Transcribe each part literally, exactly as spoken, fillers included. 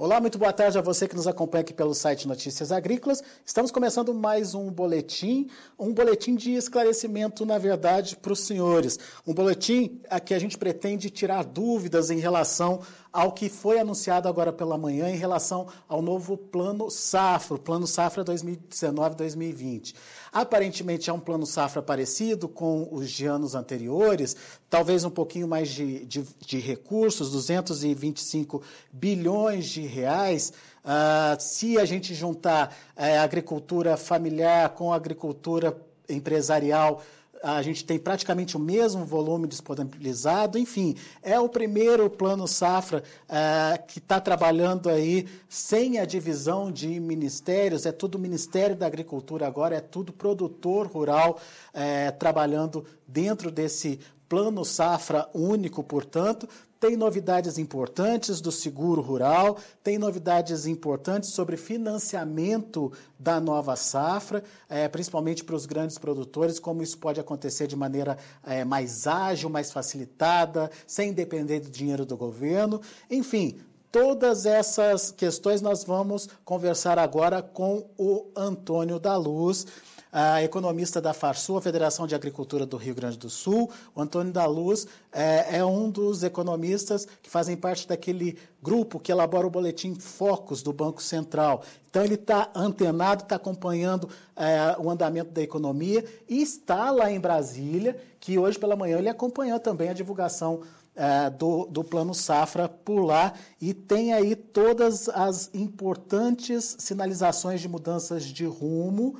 Olá, muito boa tarde a você que nos acompanha aqui pelo site Notícias Agrícolas. Estamos começando mais um boletim, um boletim de esclarecimento, na verdade, para os senhores. Um boletim a que a gente pretende tirar dúvidas em relação ao que foi anunciado agora pela manhã em relação ao novo Plano Safra, o Plano Safra dois mil e dezenove a dois mil e vinte. Aparentemente é um Plano Safra parecido com os de anos anteriores, talvez um pouquinho mais de, de, de recursos, duzentos e vinte e cinco bilhões de reais. Uh, se a gente juntar uh, a agricultura familiar com a agricultura empresarial, a gente tem praticamente o mesmo volume disponibilizado. Enfim, é o primeiro Plano Safra uh, que está trabalhando aí sem a divisão de ministérios, é tudo Ministério da Agricultura agora, é tudo produtor rural uh, trabalhando dentro desse Plano Safra único, portanto. Tem novidades importantes do seguro rural, tem novidades importantes sobre financiamento da nova safra, é, principalmente para os grandes produtores, como isso pode acontecer de maneira é, mais ágil, mais facilitada, sem depender do dinheiro do governo. Enfim, todas essas questões nós vamos conversar agora com o Antônio da Luz, a economista da Farsul, a Federação de Agricultura do Rio Grande do Sul. O Antônio da Luz é, é um dos economistas que fazem parte daquele grupo que elabora o boletim Focus do Banco Central. Então, ele está antenado, está acompanhando é, o andamento da economia e está lá em Brasília, que hoje pela manhã ele acompanhou também a divulgação é, do, do Plano Safra por lá e tem aí todas as importantes sinalizações de mudanças de rumo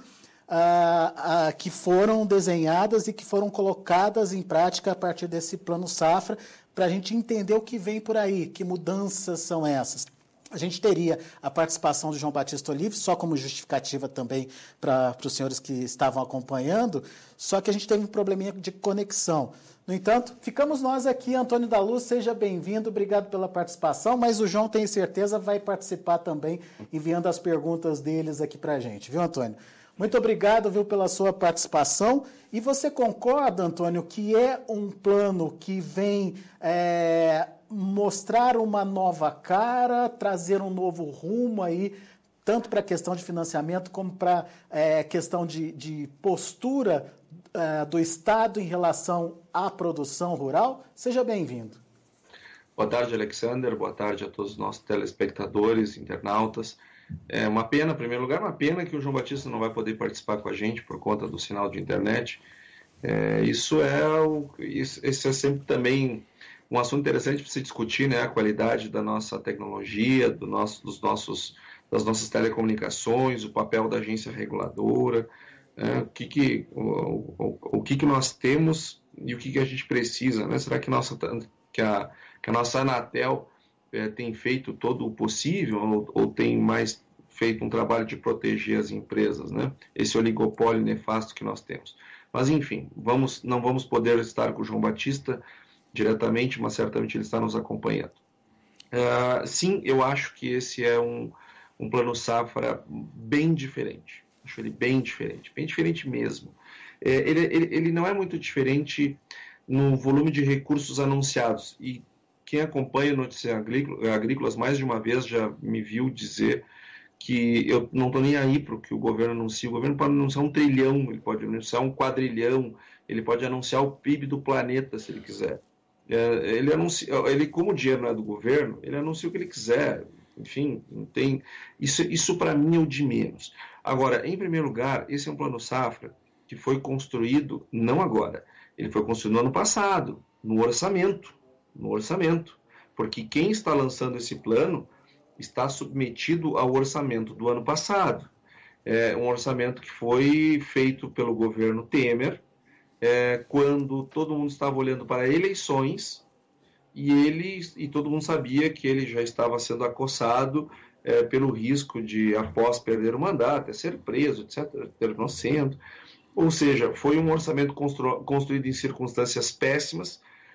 Uh, uh, que foram desenhadas e que foram colocadas em prática a partir desse Plano Safra, para a gente entender o que vem por aí, que mudanças são essas. A gente teria a participação do João Batista Olive, só como justificativa também para os senhores que estavam acompanhando, só que a gente teve um probleminha de conexão. No entanto, ficamos nós aqui. Antônio da Luz, seja bem-vindo, obrigado pela participação, mas o João, tenho certeza, vai participar também, enviando as perguntas deles aqui para a gente, viu, Antônio? Muito obrigado, viu, pela sua participação. E você concorda, Antônio, que é um plano que vem é, mostrar uma nova cara, trazer um novo rumo aí, tanto para a questão de financiamento como para a é, questão de, de postura é, do Estado em relação à produção rural? Seja bem-vindo. Boa tarde, Alexander. Boa tarde a todos os nossos telespectadores, internautas. É uma pena, em primeiro lugar, uma pena que o João Batista não vai poder participar com a gente por conta do sinal de internet. É, isso é o, isso, esse é sempre também um assunto interessante para se discutir, né? A qualidade da nossa tecnologia, do nosso, dos nossos, das nossas telecomunicações, o papel da agência reguladora, é, o, que, que, o, o, o que, que nós temos e o que, que a gente precisa, né? Será que, nossa, que, a, que a nossa Anatel É, tem feito todo o possível ou, ou tem mais feito um trabalho de proteger as empresas, né? Esse oligopólio nefasto que nós temos. Mas, enfim, vamos, não vamos poder estar com o João Batista diretamente, mas certamente ele está nos acompanhando. Uh, sim, eu acho que esse é um, um plano safra bem diferente. Acho ele bem diferente, bem diferente mesmo. É, ele, ele, ele não é muito diferente no volume de recursos anunciados e quem acompanha Notícias Agrícolas mais de uma vez já me viu dizer que eu não estou nem aí para o que o governo anuncia. O governo pode anunciar um trilhão, ele pode anunciar um quadrilhão, ele pode anunciar o P I B do planeta, se ele quiser. É, ele anuncia, ele, como o dinheiro não é do governo, ele anuncia o que ele quiser. Enfim, não tem, isso, isso para mim é o de menos. Agora, em primeiro lugar, esse é um plano safra que foi construído, não agora, ele foi construído no ano passado, no orçamento. no orçamento, porque quem está lançando esse plano está submetido ao orçamento do ano passado. É um orçamento que foi feito pelo governo Temer, é, quando todo mundo estava olhando para eleições e, ele, e todo mundo sabia que ele já estava sendo acossado é, pelo risco de, após perder o mandato, ser preso, etcétera, ter não sendo. Ou seja, foi um orçamento constru, construído em circunstâncias péssimas,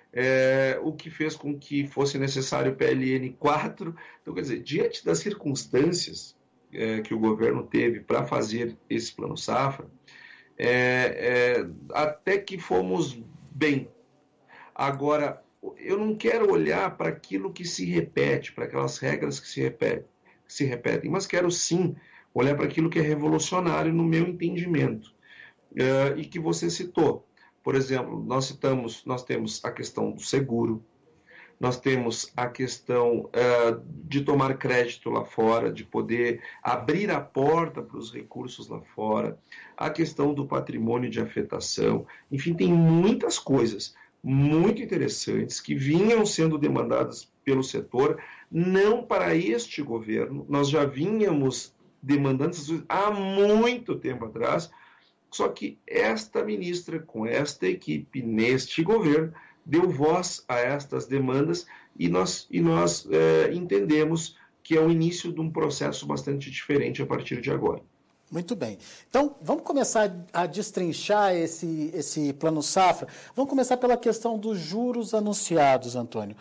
É, o que fez com que fosse necessário o P L N quatro. Então, quer dizer, diante das circunstâncias é, que o governo teve para fazer esse plano safra, é, é, até que fomos bem. Agora, eu não quero olhar para aquilo que se repete, para aquelas regras que se repetem. se repetem, mas quero sim olhar para aquilo que é revolucionário no meu entendimento, uh, e que você citou. Por exemplo, nós citamos, nós temos a questão do seguro, nós temos a questão uh, de tomar crédito lá fora, de poder abrir a porta para os recursos lá fora, a questão do patrimônio de afetação, enfim, tem muitas coisas muito interessantes que vinham sendo demandadas pelo setor, não para este governo, nós já vínhamos demandando essas coisas há muito tempo atrás, só que esta ministra, com esta equipe, neste governo, deu voz a estas demandas e nós, e nós é, entendemos que é o início de um processo bastante diferente a partir de agora. Muito bem. Então, vamos começar a destrinchar esse, esse plano safra. Vamos começar pela questão dos juros anunciados, Antônio.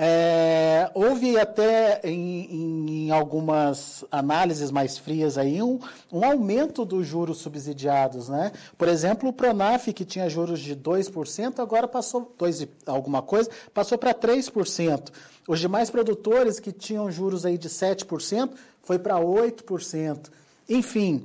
É, houve até em, em algumas análises mais frias aí um, um aumento dos juros subsidiados, né? Por exemplo, o Pronaf, que tinha juros de dois por cento, agora passou, dois alguma coisa, passou para três por cento. Os demais produtores que tinham juros aí de sete por cento foi para oito por cento. Enfim,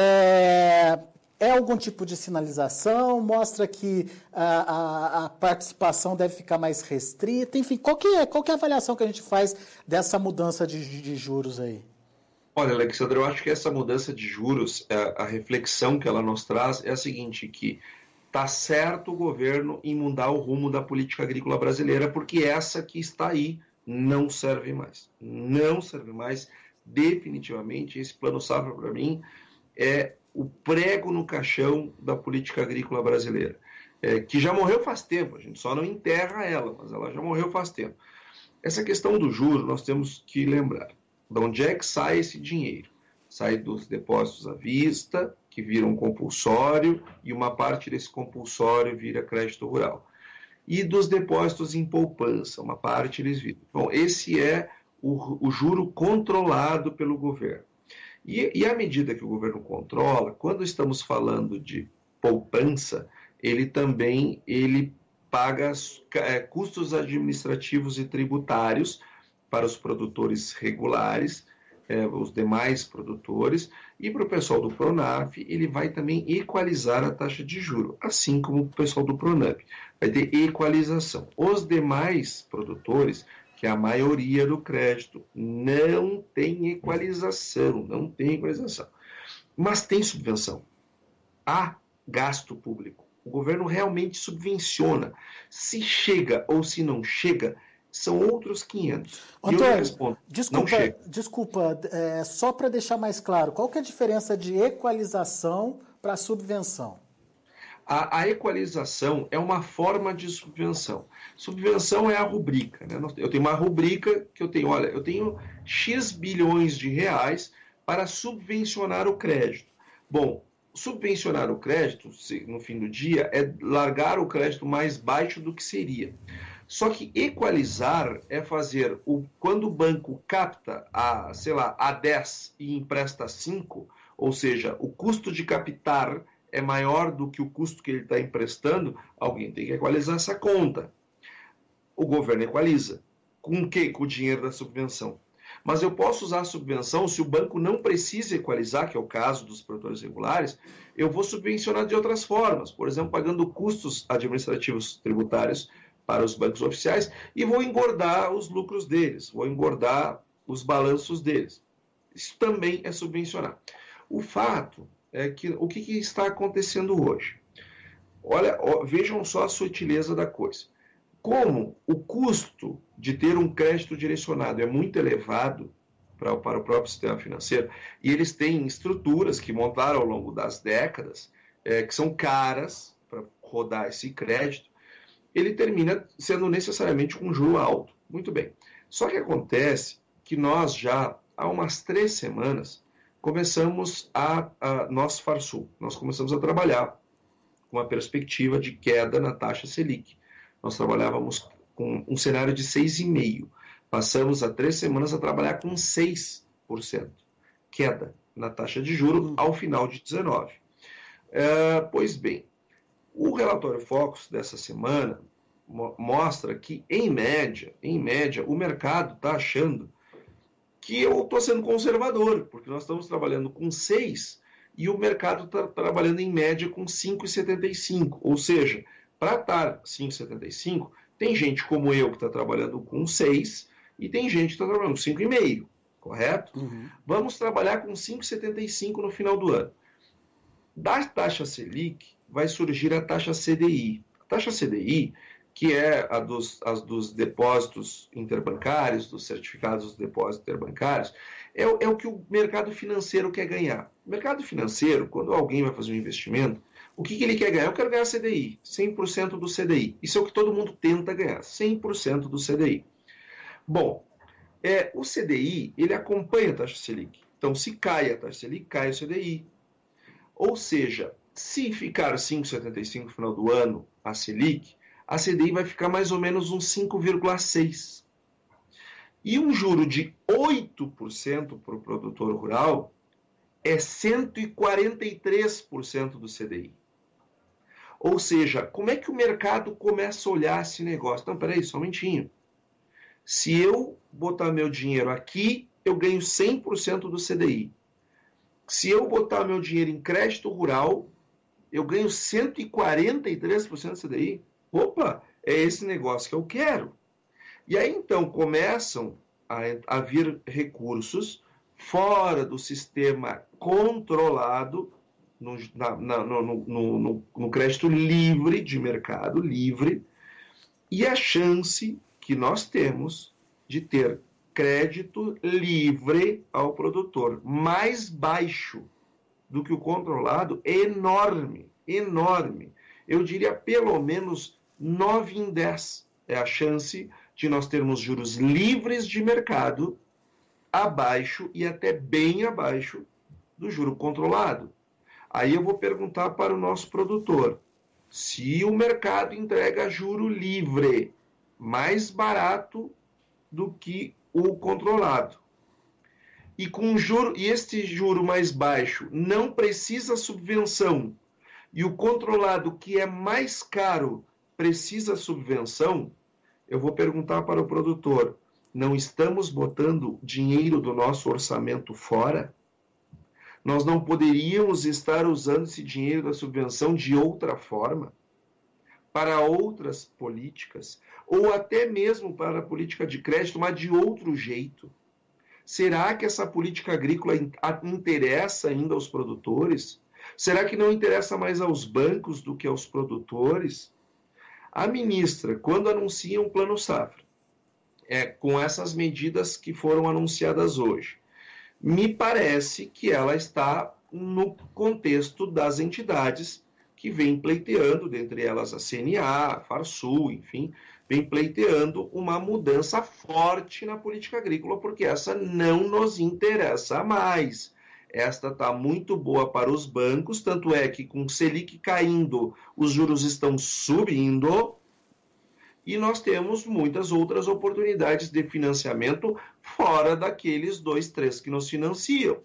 é, é algum tipo de sinalização? Mostra que a, a, a participação deve ficar mais restrita? Enfim, qual que, é, qual que é a avaliação que a gente faz dessa mudança de, de juros aí? Olha, Alexandre, eu acho que essa mudança de juros, a, a reflexão que ela nos traz é a seguinte, que está certo o governo em mudar o rumo da política agrícola brasileira, porque essa que está aí não serve mais. Não serve mais. Definitivamente, esse plano safra, para mim, é o prego no caixão da política agrícola brasileira, é, que já morreu faz tempo, a gente só não enterra ela, mas ela já morreu faz tempo. Essa questão do juro, nós temos que lembrar, de onde é que sai esse dinheiro? Sai dos depósitos à vista, que viram compulsório, e uma parte desse compulsório vira crédito rural. E dos depósitos em poupança, uma parte eles viram. Bom, esse é O, o juro controlado pelo governo. E, e à medida que o governo controla, quando estamos falando de poupança, ele também ele paga é, custos administrativos e tributários para os produtores regulares, é, os demais produtores, e para o pessoal do Pronaf, ele vai também equalizar a taxa de juro, assim como o pessoal do Pronamp. Vai ter equalização. Os demais produtores, que a maioria do crédito não tem equalização, não tem equalização. Mas tem subvenção. Há gasto público. O governo realmente subvenciona. Se chega ou se não chega, são outros quinhentos. Antônio, e eu respondo, desculpa, não chega. Desculpa, é, só para deixar mais claro, qual que é a diferença de equalização para subvenção? A, a equalização é uma forma de subvenção. Subvenção é a rubrica, né? Eu tenho uma rubrica que eu tenho, olha, eu tenho X bilhões de reais para subvencionar o crédito. Bom, subvencionar o crédito, no fim do dia, é largar o crédito mais baixo do que seria. Só que equalizar é fazer, o, quando o banco capta a, sei lá, a dez e empresta cinco, ou seja, o custo de captar é maior do que o custo que ele está emprestando, alguém tem que equalizar essa conta. O governo equaliza. Com o quê? Com o dinheiro da subvenção. Mas eu posso usar a subvenção se o banco não precisa equalizar, que é o caso dos produtores regulares, eu vou subvencionar de outras formas, por exemplo, pagando custos administrativos tributários para os bancos oficiais e vou engordar os lucros deles, vou engordar os balanços deles. Isso também é subvencionar. O fato é que o que, que está acontecendo hoje? Olha, ó, vejam só a sutileza da coisa. Como o custo de ter um crédito direcionado é muito elevado para, para o próprio sistema financeiro, e eles têm estruturas que montaram ao longo das décadas, é, que são caras para rodar esse crédito, ele termina sendo necessariamente com um juro alto. Muito bem. Só que acontece que nós já, há umas três semanas, começamos a, a nós Farsul, nós começamos a trabalhar com a perspectiva de queda na taxa Selic. Nós trabalhávamos com um cenário de seis vírgula cinco por cento. Passamos há três semanas a trabalhar com seis por cento. Queda na taxa de juros ao final de dezenove. É, pois bem, o relatório Focus dessa semana mo- mostra que, em média, em média, o mercado está achando que eu estou sendo conservador, porque nós estamos trabalhando com seis e o mercado está trabalhando em média com cinco vírgula setenta e cinco. Ou seja, para estar cinco vírgula setenta e cinco, tem gente como eu que está trabalhando com seis e tem gente que está trabalhando com cinco vírgula cinco, correto? Uhum. Vamos trabalhar com cinco vírgula setenta e cinco no final do ano. Da taxa Selic vai surgir a taxa C D I. A taxa C D I, que é a dos, a dos depósitos interbancários, dos certificados dos depósitos interbancários, é, é o que o mercado financeiro quer ganhar. O mercado financeiro, quando alguém vai fazer um investimento, o que, que ele quer ganhar? Eu quero ganhar C D I, cem por cento do C D I. Isso é o que todo mundo tenta ganhar, cem por cento do C D I. Bom, é, o C D I, ele acompanha a taxa Selic. Então, se cai a taxa Selic, cai o C D I. Ou seja, se ficar cinco vírgula setenta e cinco no final do ano, a Selic, a C D I vai ficar mais ou menos uns cinco vírgula seis. E um juro de oito por cento para o produtor rural é cento e quarenta e três por cento do C D I. Ou seja, como é que o mercado começa a olhar esse negócio? Não, peraí, só um momentinho. Se eu botar meu dinheiro aqui, eu ganho cem por cento do C D I. Se eu botar meu dinheiro em crédito rural, eu ganho cento e quarenta e três por cento do C D I. Opa, é esse negócio que eu quero. E aí, então, começam a, a vir recursos fora do sistema controlado, no, na, na, no, no, no, no crédito livre de mercado, livre, e a chance que nós temos de ter crédito livre ao produtor mais baixo do que o controlado é enorme, enorme. Eu diria pelo menos nove em dez é a chance de nós termos juros livres de mercado abaixo e até bem abaixo do juro controlado. Aí eu vou perguntar para o nosso produtor, se o mercado entrega juro livre mais barato do que o controlado, e com juro, e este juro mais baixo não precisa subvenção, e o controlado, que é mais caro, precisa subvenção, eu vou perguntar para o produtor, não estamos botando dinheiro do nosso orçamento fora? Nós não poderíamos estar usando esse dinheiro da subvenção de outra forma? Para outras políticas? Ou até mesmo para a política de crédito, mas de outro jeito? Será que essa política agrícola interessa ainda aos produtores? Será que não interessa mais aos bancos do que aos produtores? A ministra, quando anuncia um plano safra, é, com essas medidas que foram anunciadas hoje, me parece que ela está no contexto das entidades que vêm pleiteando, dentre elas a C N A, a Farsul, enfim, vem pleiteando uma mudança forte na política agrícola, porque essa não nos interessa mais. Esta está muito boa para os bancos, tanto é que com Selic caindo, os juros estão subindo, e nós temos muitas outras oportunidades de financiamento fora daqueles dois, três que nos financiam.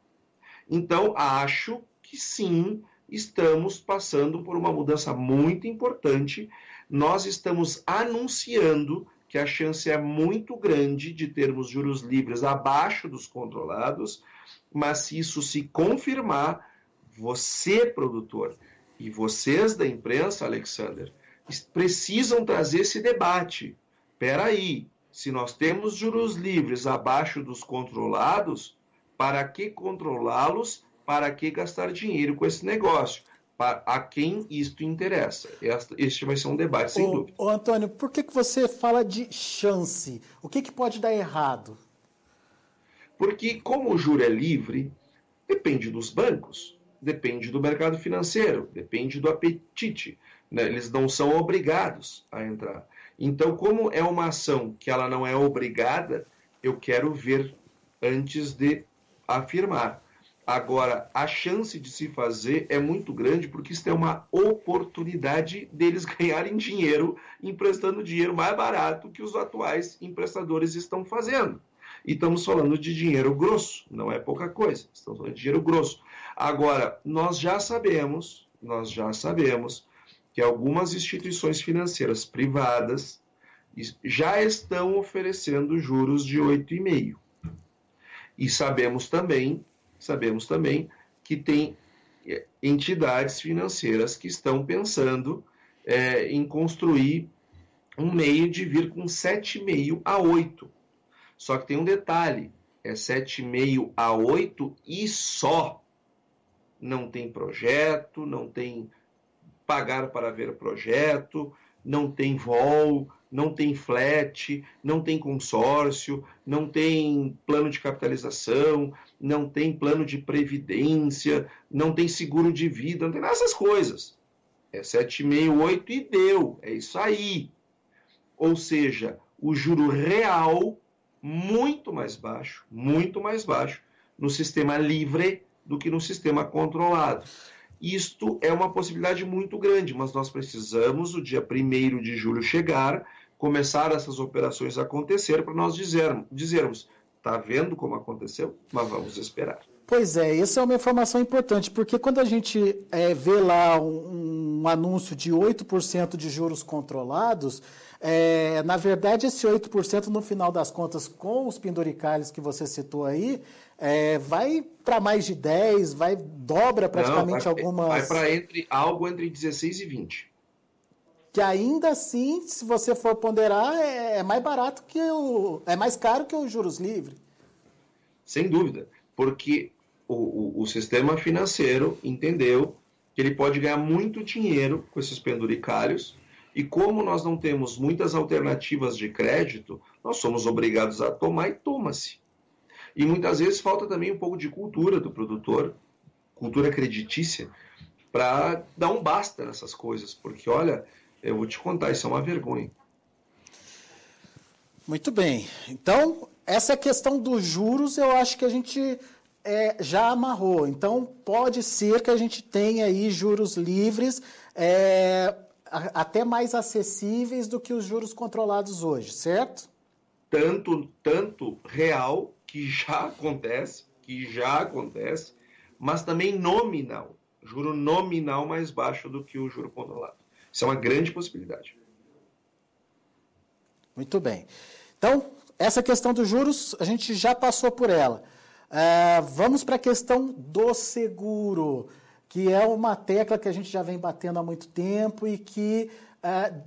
Então, acho que sim, estamos passando por uma mudança muito importante. Nós estamos anunciando que a chance é muito grande de termos juros livres abaixo dos controlados, mas se isso se confirmar, você, produtor, e vocês da imprensa, Alexander, precisam trazer esse debate. Espera aí, se nós temos juros livres abaixo dos controlados, para que controlá-los? Para que gastar dinheiro com esse negócio? Para a quem isto interessa? Este vai ser um debate, sem ô, dúvida. Ô, Antônio, por que, que você fala de chance? O que, que pode dar errado? Porque, como o juro é livre, depende dos bancos, depende do mercado financeiro, depende do apetite. Né? Eles não são obrigados a entrar. Então, como é uma ação que ela não é obrigada, eu quero ver antes de afirmar. Agora, a chance de se fazer é muito grande, porque isso é uma oportunidade deles ganharem dinheiro, emprestando dinheiro mais barato que os atuais emprestadores estão fazendo. E estamos falando de dinheiro grosso, não é pouca coisa, estamos falando de dinheiro grosso. Agora, nós já sabemos, nós já sabemos que algumas instituições financeiras privadas já estão oferecendo juros de oito vírgula cinco por cento. E sabemos também, sabemos também que tem entidades financeiras que estão pensando é, em construir um meio de vir com sete vírgula cinco a oito. Só que tem um detalhe, é sete vírgula cinco a oito e só. Não tem projeto, não tem pagar para ver projeto, não tem V O L, não tem flat, não tem consórcio, não tem plano de capitalização, não tem plano de previdência, não tem seguro de vida, não tem nada dessas coisas. É sete vírgula cinco, oito e deu, é isso aí. Ou seja, o juro real muito mais baixo, muito mais baixo no sistema livre do que no sistema controlado. Isto é uma possibilidade muito grande, mas nós precisamos, o dia primeiro de julho chegar, começar essas operações a acontecer para nós dizermos, dizermos, está vendo como aconteceu? Mas vamos esperar. Pois é, essa é uma informação importante, porque quando a gente é, vê lá um, um anúncio de oito por cento de juros controlados, é, na verdade esse oito por cento no final das contas, com os penduricalhos que você citou aí, é, vai para mais de dez, vai, dobra praticamente Não, vai, algumas... Vai para entre, algo entre dezesseis e vinte. Que ainda assim, se você for ponderar, é, é mais barato que o... é mais caro que os juros livres. Sem dúvida, porque o, o, o sistema financeiro entendeu que ele pode ganhar muito dinheiro com esses penduricalhos, e como nós não temos muitas alternativas de crédito, nós somos obrigados a tomar e toma-se. E muitas vezes falta também um pouco de cultura do produtor, cultura creditícia, para dar um basta nessas coisas, porque olha, eu vou te contar, isso é uma vergonha. Muito bem, então essa questão dos juros eu acho que a gente é, já amarrou, então pode ser que a gente tenha aí juros livres, é, até mais acessíveis do que os juros controlados hoje, certo? Tanto, tanto real, que já acontece, que já acontece, mas também nominal, juro nominal mais baixo do que o juro controlado. Isso é uma grande possibilidade. Muito bem. Então, essa questão dos juros, a gente já passou por ela. Uh, vamos para a questão do seguro, que é uma tecla que a gente já vem batendo há muito tempo e que uh,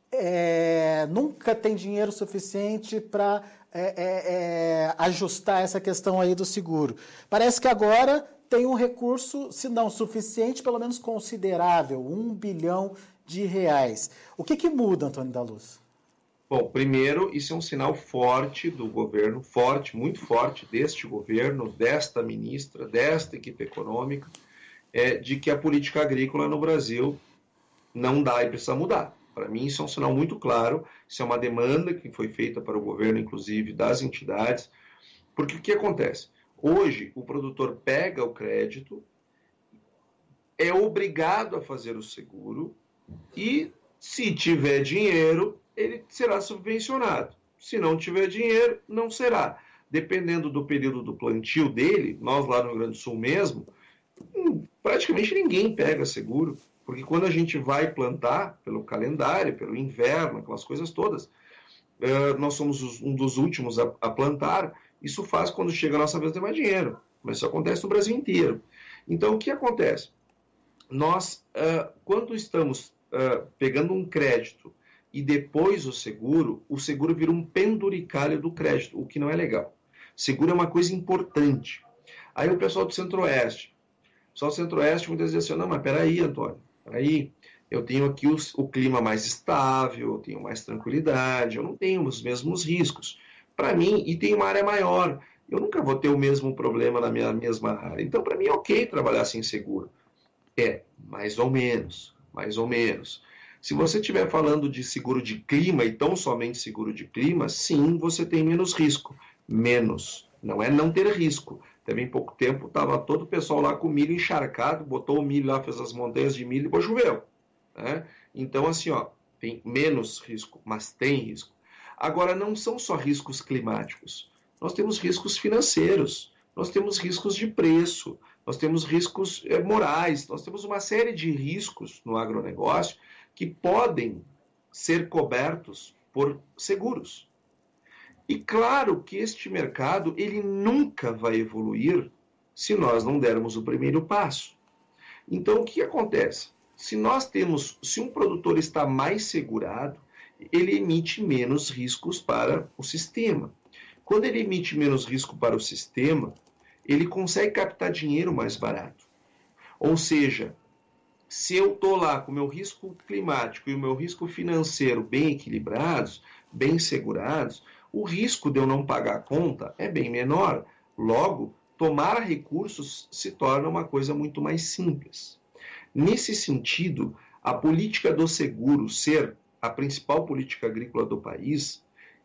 é, nunca tem dinheiro suficiente para é, é, é, ajustar essa questão aí do seguro. Parece que agora tem um recurso, se não suficiente, pelo menos considerável, um bilhão de reais. O que, que muda, Antônio da Luz? Bom, primeiro, isso é um sinal forte do governo, forte, muito forte deste governo, desta ministra, desta equipe econômica, é, de que a política agrícola no Brasil não dá e precisa mudar. Para mim, isso é um sinal muito claro, isso é uma demanda que foi feita para o governo, inclusive, das entidades, porque o que acontece? Hoje, o produtor pega o crédito, é obrigado a fazer o seguro e, se tiver dinheiro, ele será subvencionado. Se não tiver dinheiro, não será. Dependendo do período do plantio dele, nós lá no Rio Grande do Sul mesmo, praticamente ninguém pega seguro, porque quando a gente vai plantar, pelo calendário, pelo inverno, aquelas coisas todas, nós somos um dos últimos a plantar, isso faz quando chega a nossa vez ter mais dinheiro, mas isso acontece no Brasil inteiro. Então, o que acontece? Nós, quando estamos pegando um crédito e depois o seguro, o seguro vira um penduricalho do crédito, o que não é legal. Seguro é uma coisa importante. Aí o pessoal do Centro-Oeste, o pessoal do Centro-Oeste muitas vezes diz assim, não, mas peraí, Antônio, peraí, eu tenho aqui o, o clima mais estável, eu tenho mais tranquilidade, eu não tenho os mesmos riscos. Para mim, e tem uma área maior, eu nunca vou ter o mesmo problema na minha mesma área. Então, para mim é ok trabalhar sem seguro. É, mais ou menos, mais ou menos. Se você estiver falando de seguro de clima e tão somente seguro de clima, sim, você tem menos risco. Menos. Não é não ter risco. Também pouco tempo estava todo o pessoal lá com milho encharcado, botou o milho lá, fez as montanhas de milho e depois choveu. Né? Então, assim, ó, tem menos risco, mas tem risco. Agora, não são só riscos climáticos. Nós temos riscos financeiros, nós temos riscos de preço, nós temos riscos é, morais, nós temos uma série de riscos no agronegócio que podem ser cobertos por seguros. E claro que este mercado ele nunca vai evoluir se nós não dermos o primeiro passo. Então, o que acontece? Se nós temos, se um produtor está mais segurado, ele emite menos riscos para o sistema. Quando ele emite menos risco para o sistema, ele consegue captar dinheiro mais barato. Ou seja, se eu estou lá com o meu risco climático e o meu risco financeiro bem equilibrados, bem segurados, o risco de eu não pagar a conta é bem menor. Logo, tomar recursos se torna uma coisa muito mais simples. Nesse sentido, a política do seguro ser a principal política agrícola do país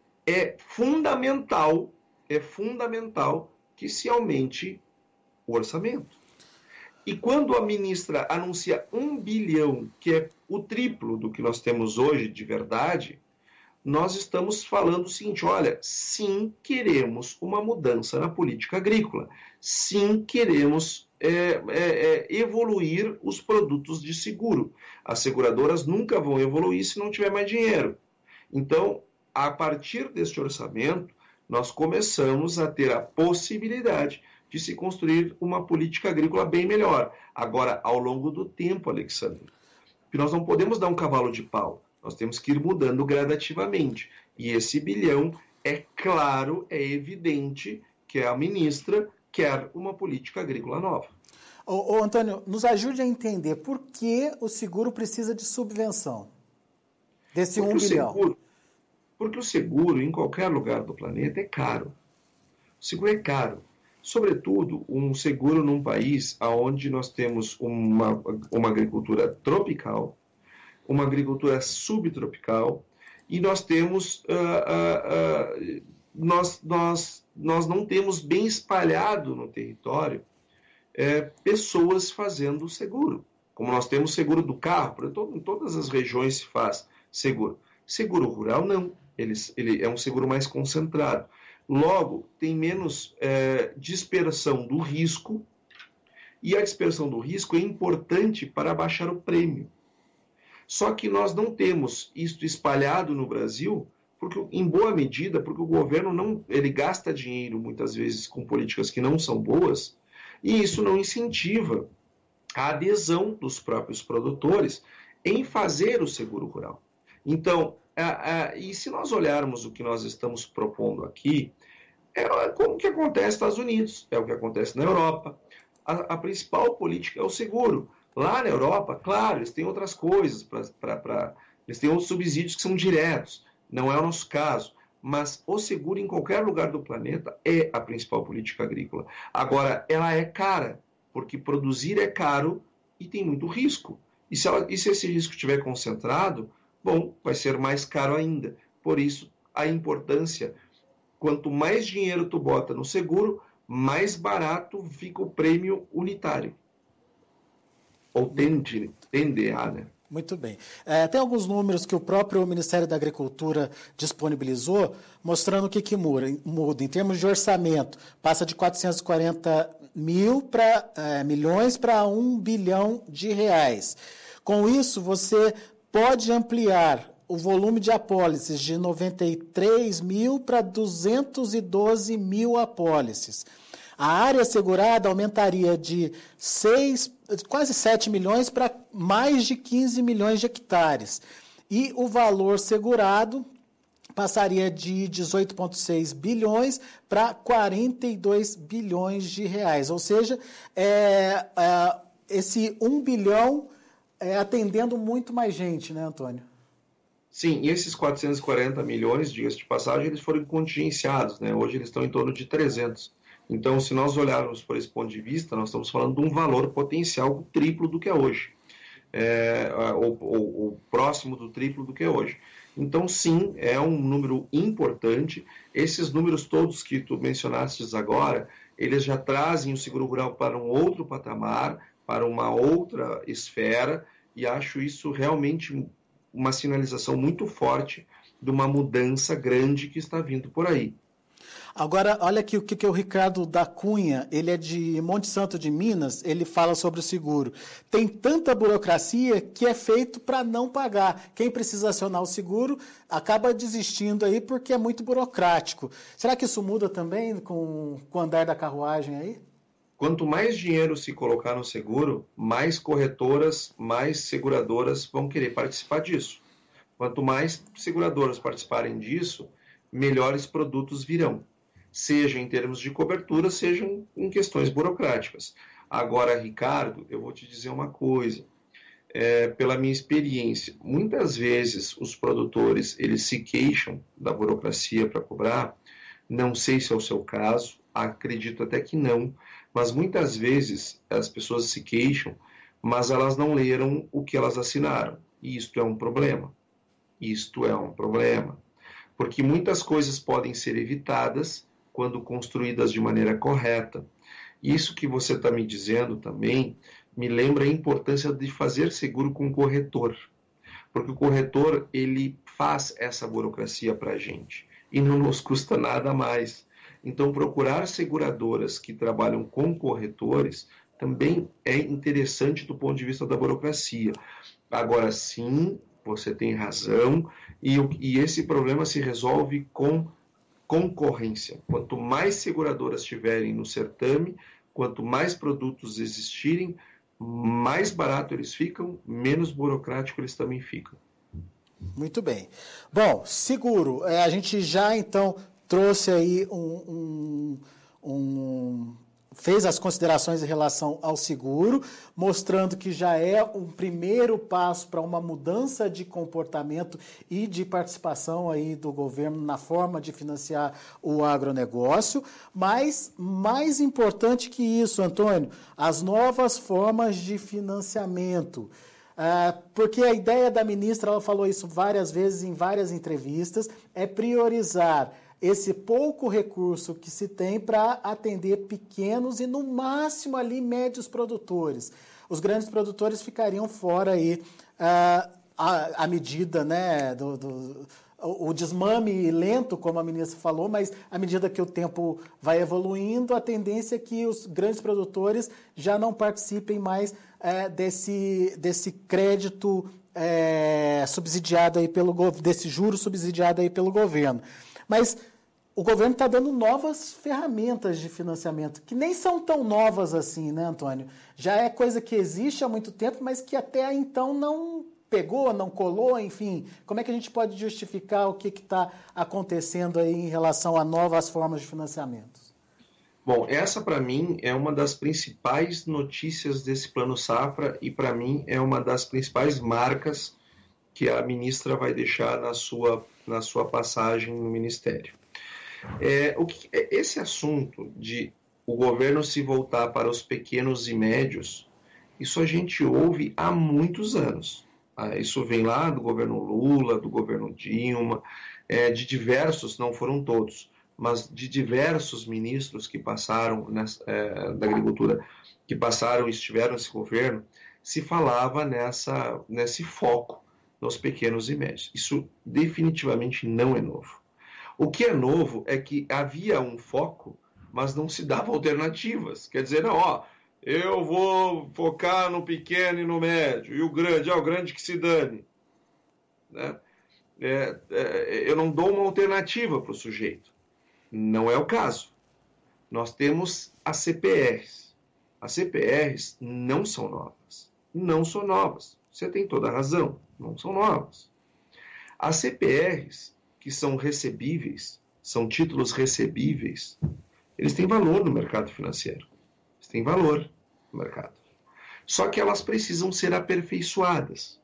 é fundamental, é fundamental que se aumente o orçamento. E quando a ministra anuncia um bilhão, que é o triplo do que nós temos hoje de verdade, nós estamos falando o seguinte, olha, sim, queremos uma mudança na política agrícola, sim, queremos é, é, é, evoluir os produtos de seguro. As seguradoras nunca vão evoluir se não tiver mais dinheiro. Então, a partir deste orçamento, nós começamos a ter a possibilidade de se construir uma política agrícola bem melhor. Agora, ao longo do tempo, Alexandre, nós não podemos dar um cavalo de pau. Nós temos que ir mudando gradativamente. E esse bilhão, é claro, é evidente que a ministra quer uma política agrícola nova. Ô, ô, Antônio, nos ajude a entender por que o seguro precisa de subvenção desse um bilhão. Seguro, porque o seguro, em qualquer lugar do planeta, é caro. O seguro é caro. Sobretudo, um seguro num país onde nós temos uma, uma agricultura tropical, uma agricultura subtropical, e nós temos, uh, uh, uh, nós, nós, nós não temos bem espalhado no território uh, pessoas fazendo seguro. Como nós temos seguro do carro, em todas as regiões se faz seguro. Seguro rural, não. Ele, ele é um seguro mais concentrado. Logo, tem menos uh, dispersão do risco, e a dispersão do risco é importante para baixar o prêmio. Só que nós não temos isto espalhado no Brasil, porque, em boa medida, porque o governo não, ele gasta dinheiro, muitas vezes, com políticas que não são boas, e isso não incentiva a adesão dos próprios produtores em fazer o seguro rural. Então, a, a, e se nós olharmos o que nós estamos propondo aqui, é como que acontece nos Estados Unidos, é o que acontece na Europa. A, a principal política é o seguro. Lá na Europa, claro, eles têm outras coisas, pra, pra, pra, eles têm outros subsídios que são diretos, não é o nosso caso, mas o seguro em qualquer lugar do planeta é a principal política agrícola. Agora, ela é cara, porque produzir é caro e tem muito risco. E se, ela, e se esse risco estiver concentrado, bom, vai ser mais caro ainda. Por isso, a importância, quanto mais dinheiro tu bota no seguro, mais barato fica o prêmio unitário. Ou tende, tende a, né? Muito bem. É, tem alguns números que o próprio Ministério da Agricultura disponibilizou, mostrando o que, que muda, muda. Em termos de orçamento, passa de quatrocentos e quarenta mil pra, é, milhões para um bilhão de reais. Com isso, você pode ampliar o volume de apólices de noventa e três mil para duzentos e doze mil apólices. A área segurada aumentaria de seis, quase sete milhões para mais de quinze milhões de hectares. E o valor segurado passaria de dezoito vírgula seis bilhões para quarenta e dois bilhões de reais. Ou seja, é, é, esse um bilhão é atendendo muito mais gente, né, Antônio? Sim, e esses quatrocentos e quarenta milhões, diga-se de passagem, eles foram contingenciados, né? Hoje eles estão em torno de trezentos. Então, se nós olharmos por esse ponto de vista, nós estamos falando de um valor potencial triplo do que é hoje, é, ou, ou, ou próximo do triplo do que é hoje. Então, sim, é um número importante. Esses números todos que tu mencionastes agora, eles já trazem o seguro rural para um outro patamar, para uma outra esfera, e acho isso realmente uma sinalização muito forte de uma mudança grande que está vindo por aí. Agora, olha aqui o que, que o Ricardo da Cunha, ele é de Monte Santo de Minas, ele fala sobre o seguro. Tem tanta burocracia que é feito para não pagar. Quem precisa acionar o seguro acaba desistindo aí porque é muito burocrático. Será que isso muda também com, com o andar da carruagem aí? Quanto mais dinheiro se colocar no seguro, mais corretoras, mais seguradoras vão querer participar disso. Quanto mais seguradoras participarem disso, melhores produtos virão. Seja em termos de cobertura, sejam em questões burocráticas. Agora, Ricardo, eu vou te dizer uma coisa. É, pela minha experiência, muitas vezes os produtores eles se queixam da burocracia para cobrar. Não sei se é o seu caso, acredito até que não, mas muitas vezes as pessoas se queixam, mas elas não leram o que elas assinaram. E isto é um problema. Isto é um problema. Porque muitas coisas podem ser evitadas quando construídas de maneira correta. Isso que você está me dizendo também me lembra a importância de fazer seguro com o corretor. Porque o corretor, ele faz essa burocracia para a gente e não nos custa nada mais. Então, procurar seguradoras que trabalham com corretores também é interessante do ponto de vista da burocracia. Agora, sim, você tem razão, e, e esse problema se resolve com concorrência. Quanto mais seguradoras tiverem no certame, quanto mais produtos existirem, mais barato eles ficam, menos burocrático eles também ficam. Muito bem. Bom, seguro. É, a gente já, então, trouxe aí um... um, um fez as considerações em relação ao seguro, mostrando que já é um primeiro passo para uma mudança de comportamento e de participação aí do governo na forma de financiar o agronegócio, mas mais importante que isso, Antônio, as novas formas de financiamento. Ah, porque a ideia da ministra, ela falou isso várias vezes em várias entrevistas, é priorizar esse pouco recurso que se tem para atender pequenos e, no máximo, ali, médios produtores. Os grandes produtores ficariam fora aí ah, à medida, né, do, do, o desmame lento, como a ministra falou, mas à medida que o tempo vai evoluindo, a tendência é que os grandes produtores já não participem mais é, desse, desse crédito é, subsidiado aí pelo desse juro subsidiado aí pelo governo. Mas o governo está dando novas ferramentas de financiamento, que nem são tão novas assim, né, Antônio? Já é coisa que existe há muito tempo, mas que até então não pegou, não colou, enfim. Como é que a gente pode justificar o que está acontecendo aí em relação a novas formas de financiamento? Bom, essa para mim é uma das principais notícias desse Plano Safra e para mim é uma das principais marcas que a ministra vai deixar na sua, na sua passagem no Ministério. É, o que, esse assunto de o governo se voltar para os pequenos e médios, isso a gente ouve há muitos anos. Ah, isso vem lá do governo Lula, do governo Dilma, é, de diversos, não foram todos, mas de diversos ministros que passaram nessa, é, da agricultura, que passaram e estiveram nesse governo, se falava nessa, nesse foco nos pequenos e médios. Isso definitivamente não é novo. O que é novo é que havia um foco, mas não se dava alternativas. Quer dizer, não, ó, eu vou focar no pequeno e no médio, e o grande, ó, o grande que se dane. Né? É, é, eu não dou uma alternativa para o sujeito. Não é o caso. Nós temos as C P Rs. As C P Rs não são novas. Não são novas. Você tem toda a razão. Não são novas. As C P Rs, que são recebíveis, são títulos recebíveis, eles têm valor no mercado financeiro. Eles têm valor no mercado. Só que elas precisam ser aperfeiçoadas.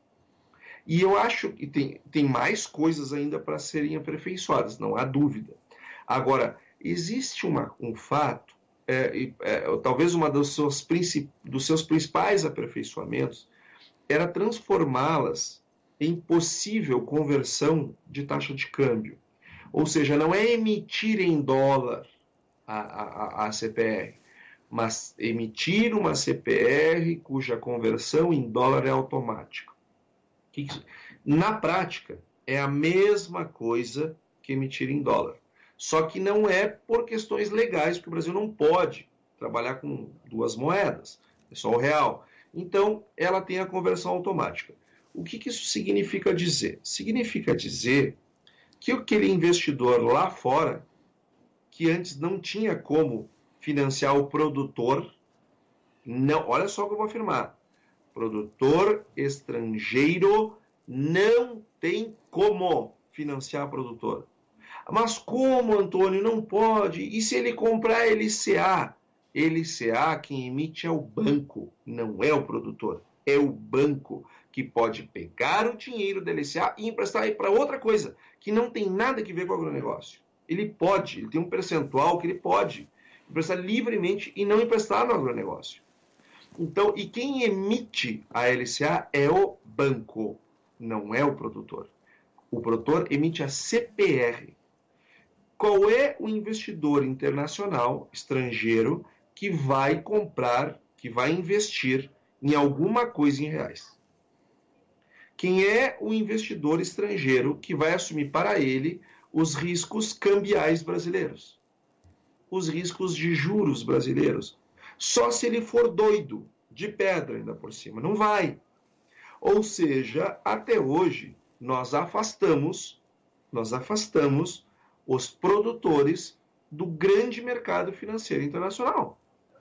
E eu acho que tem, tem mais coisas ainda para serem aperfeiçoadas, não há dúvida. Agora, existe uma, um fato, é, é, talvez uma dos seus, dos seus principais aperfeiçoamentos era transformá-las em possível conversão de taxa de câmbio. Ou seja, não é emitir em dólar a, a, a C P R, mas emitir uma C P R cuja conversão em dólar é automática. Na prática, é a mesma coisa que emitir em dólar. Só que não é por questões legais, porque o Brasil não pode trabalhar com duas moedas, é só o real. Então, ela tem a conversão automática. O que, que isso significa dizer? Significa dizer que aquele investidor lá fora, que antes não tinha como financiar o produtor, não, olha só o que eu vou afirmar, produtor estrangeiro não tem como financiar produtor. Mas como, Antônio, não pode? E se ele comprar L C A? L C A, quem emite é o banco, não é o produtor. É o banco que pode pegar o dinheiro da L C A e emprestar para outra coisa, que não tem nada a ver com o agronegócio. Ele pode, ele tem um percentual que ele pode emprestar livremente e não emprestar no agronegócio. Então, e quem emite a L C A é o banco, não é o produtor. O produtor emite a C P R. Qual é o investidor internacional, estrangeiro, que vai comprar, que vai investir em alguma coisa em reais? Quem é o investidor estrangeiro que vai assumir para ele os riscos cambiais brasileiros? Os riscos de juros brasileiros? Só se ele for doido, de pedra ainda por cima. Não vai. Ou seja, até hoje, nós afastamos, nós afastamos os produtores do grande mercado financeiro internacional.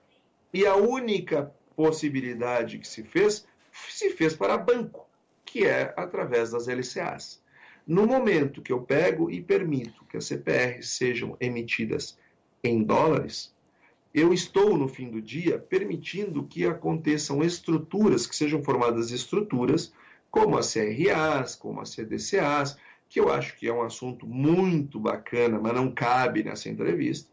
E a única possibilidade que se fez, se fez para banco, que é através das L C As. No momento que eu pego e permito que as C P Rs sejam emitidas em dólares, eu estou, no fim do dia, permitindo que aconteçam estruturas, que sejam formadas estruturas, como as C R As, como as C D C As, que eu acho que é um assunto muito bacana, mas não cabe nessa entrevista,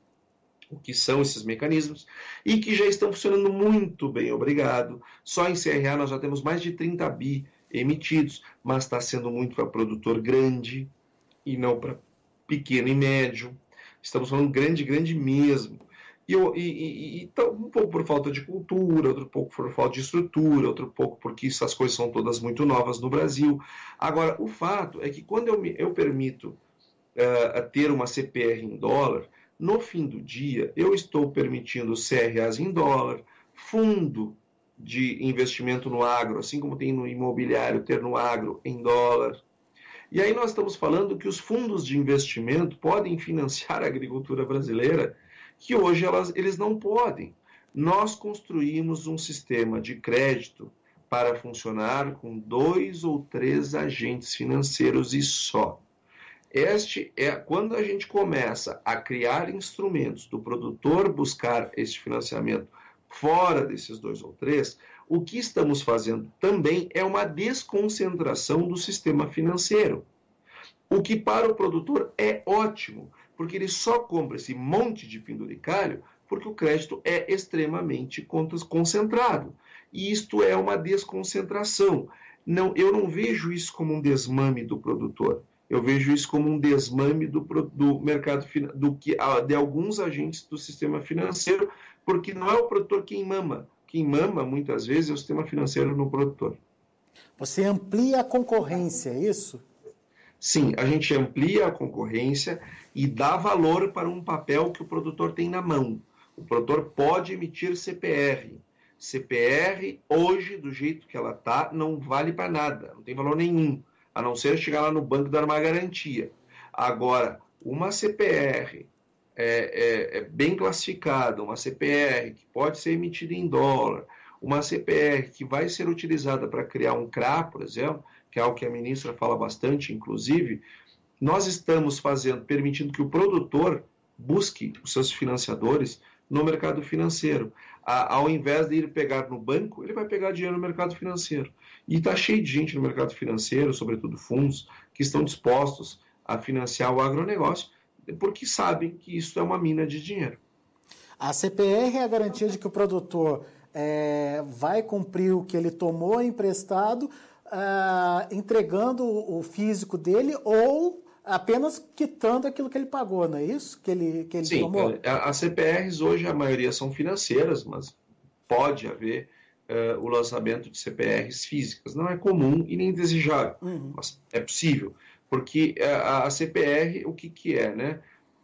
o que são esses mecanismos, e que já estão funcionando muito bem, obrigado. Só em C R A nós já temos mais de trinta bi emitidos, mas está sendo muito para produtor grande e não para pequeno e médio. Estamos falando grande, grande mesmo. E, e, e então, um pouco por falta de cultura, outro pouco por falta de estrutura, outro pouco porque essas coisas são todas muito novas no Brasil. Agora, o fato é que quando eu, me, eu permito uh, ter uma C P R em dólar, no fim do dia, eu estou permitindo C R As em dólar, fundo de investimento no agro, assim como tem no imobiliário, ter no agro em dólar. E aí nós estamos falando que os fundos de investimento podem financiar a agricultura brasileira, que hoje elas, eles não podem. Nós construímos um sistema de crédito para funcionar com dois ou três agentes financeiros e só. Este é quando a gente começa a criar instrumentos do produtor buscar este financiamento fora desses dois ou três, o que estamos fazendo também é uma desconcentração do sistema financeiro. O que para o produtor é ótimo, porque ele só compra esse monte de penduricalho porque o crédito é extremamente concentrado. E isto é uma desconcentração. Não, eu não vejo isso como um desmame do produtor. Eu vejo isso como um desmame do, do mercado, do que, de alguns agentes do sistema financeiro, porque não é o produtor quem mama. Quem mama, muitas vezes, é o sistema financeiro no produtor. Você amplia a concorrência, é isso? Sim, a gente amplia a concorrência e dá valor para um papel que o produtor tem na mão. O produtor pode emitir C P R. C P R, hoje, do jeito que ela está, não vale para nada, não tem valor nenhum, a não ser chegar lá no banco e dar uma garantia. Agora, uma C P R é, é, é bem classificada, uma C P R que pode ser emitida em dólar, uma C P R que vai ser utilizada para criar um C R A, por exemplo, que é algo que a ministra fala bastante, inclusive, nós estamos fazendo, permitindo que o produtor busque os seus financiadores no mercado financeiro. A, ao invés de ir pegar no banco, ele vai pegar dinheiro no mercado financeiro. E está cheio de gente no mercado financeiro, sobretudo fundos, que estão dispostos a financiar o agronegócio, porque sabem que isso é uma mina de dinheiro. A C P R é a garantia de que o produtor é, vai cumprir o que ele tomou emprestado, Uh, entregando o físico dele ou apenas quitando aquilo que ele pagou, não é isso? Que ele, que ele Sim, tomou? As C P Rs hoje a maioria são financeiras, mas pode haver uh, o lançamento de C P Rs físicas. Não é comum e nem desejável, uhum. Mas é possível, porque a, a C P R, o que, que é, né?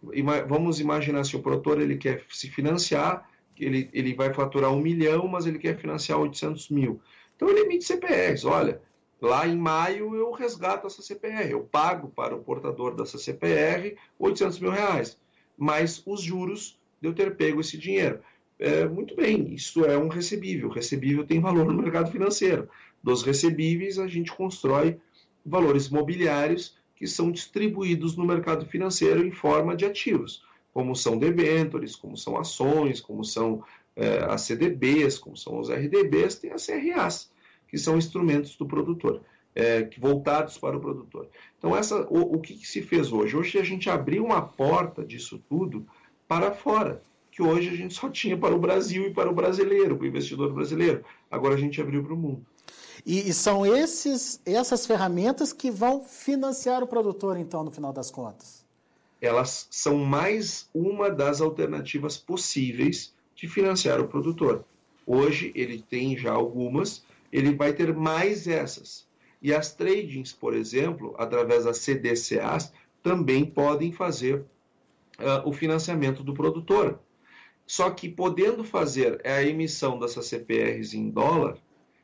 vamos imaginar se o produtor ele quer se financiar, ele, ele vai faturar um milhão, mas ele quer financiar oitocentos mil. Então ele emite C P Rs, olha, lá em maio eu resgato essa C P R, eu pago para o portador dessa C P R oitocentos mil reais, mais os juros de eu ter pego esse dinheiro. É, muito bem, isso é um recebível, o recebível tem valor no mercado financeiro. Dos recebíveis a gente constrói valores mobiliários que são distribuídos no mercado financeiro em forma de ativos, como são debêntures, como são ações, como são é, as C D Bs, como são os R D Bs, tem as C R As, que são instrumentos do produtor, é, voltados para o produtor. Então, essa, o, o que, que se fez hoje? Hoje a gente abriu uma porta disso tudo para fora, que hoje a gente só tinha para o Brasil e para o brasileiro, para o investidor brasileiro. Agora a gente abriu para o mundo. E, e são esses, essas ferramentas que vão financiar o produtor, então, no final das contas? Elas são mais uma das alternativas possíveis de financiar o produtor. Hoje ele tem já algumas, ele vai ter mais essas. E as tradings, por exemplo, através das C D C As, também podem fazer uh, o financiamento do produtor. Só que podendo fazer a emissão dessas C P Rs em dólar,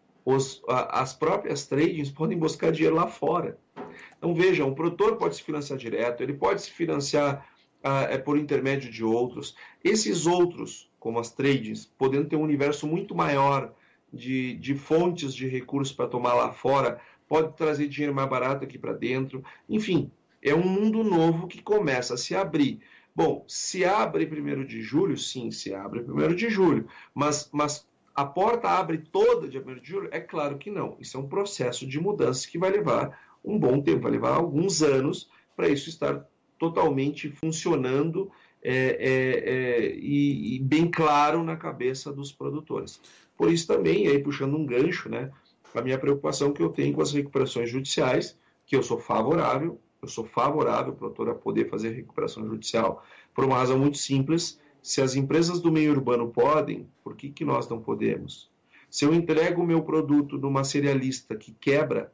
os, a, as próprias tradings podem buscar dinheiro lá fora. Então vejam, o produtor pode se financiar direto, ele pode se financiar uh, é, por intermédio de outros. Esses outros, como as tradings, podendo ter um universo muito maior de, de fontes de recursos para tomar lá fora, pode trazer dinheiro mais barato aqui para dentro. Enfim, é um mundo novo que começa a se abrir. Bom, se abre primeiro de julho? Sim, se abre primeiro de julho. Mas, mas a porta abre toda dia primeiro de julho? É claro que não. Isso é um processo de mudança que vai levar um bom tempo, vai levar alguns anos para isso estar totalmente funcionando é, é, é, e, e bem claro na cabeça dos produtores. Por isso também, aí puxando um gancho, né, a minha preocupação que eu tenho com as recuperações judiciais, que eu sou favorável, eu sou favorável, produtor, a poder fazer recuperação judicial, por uma razão muito simples. Se as empresas do meio urbano podem, por que, que nós não podemos? Se eu entrego o meu produto numa cerealista que quebra,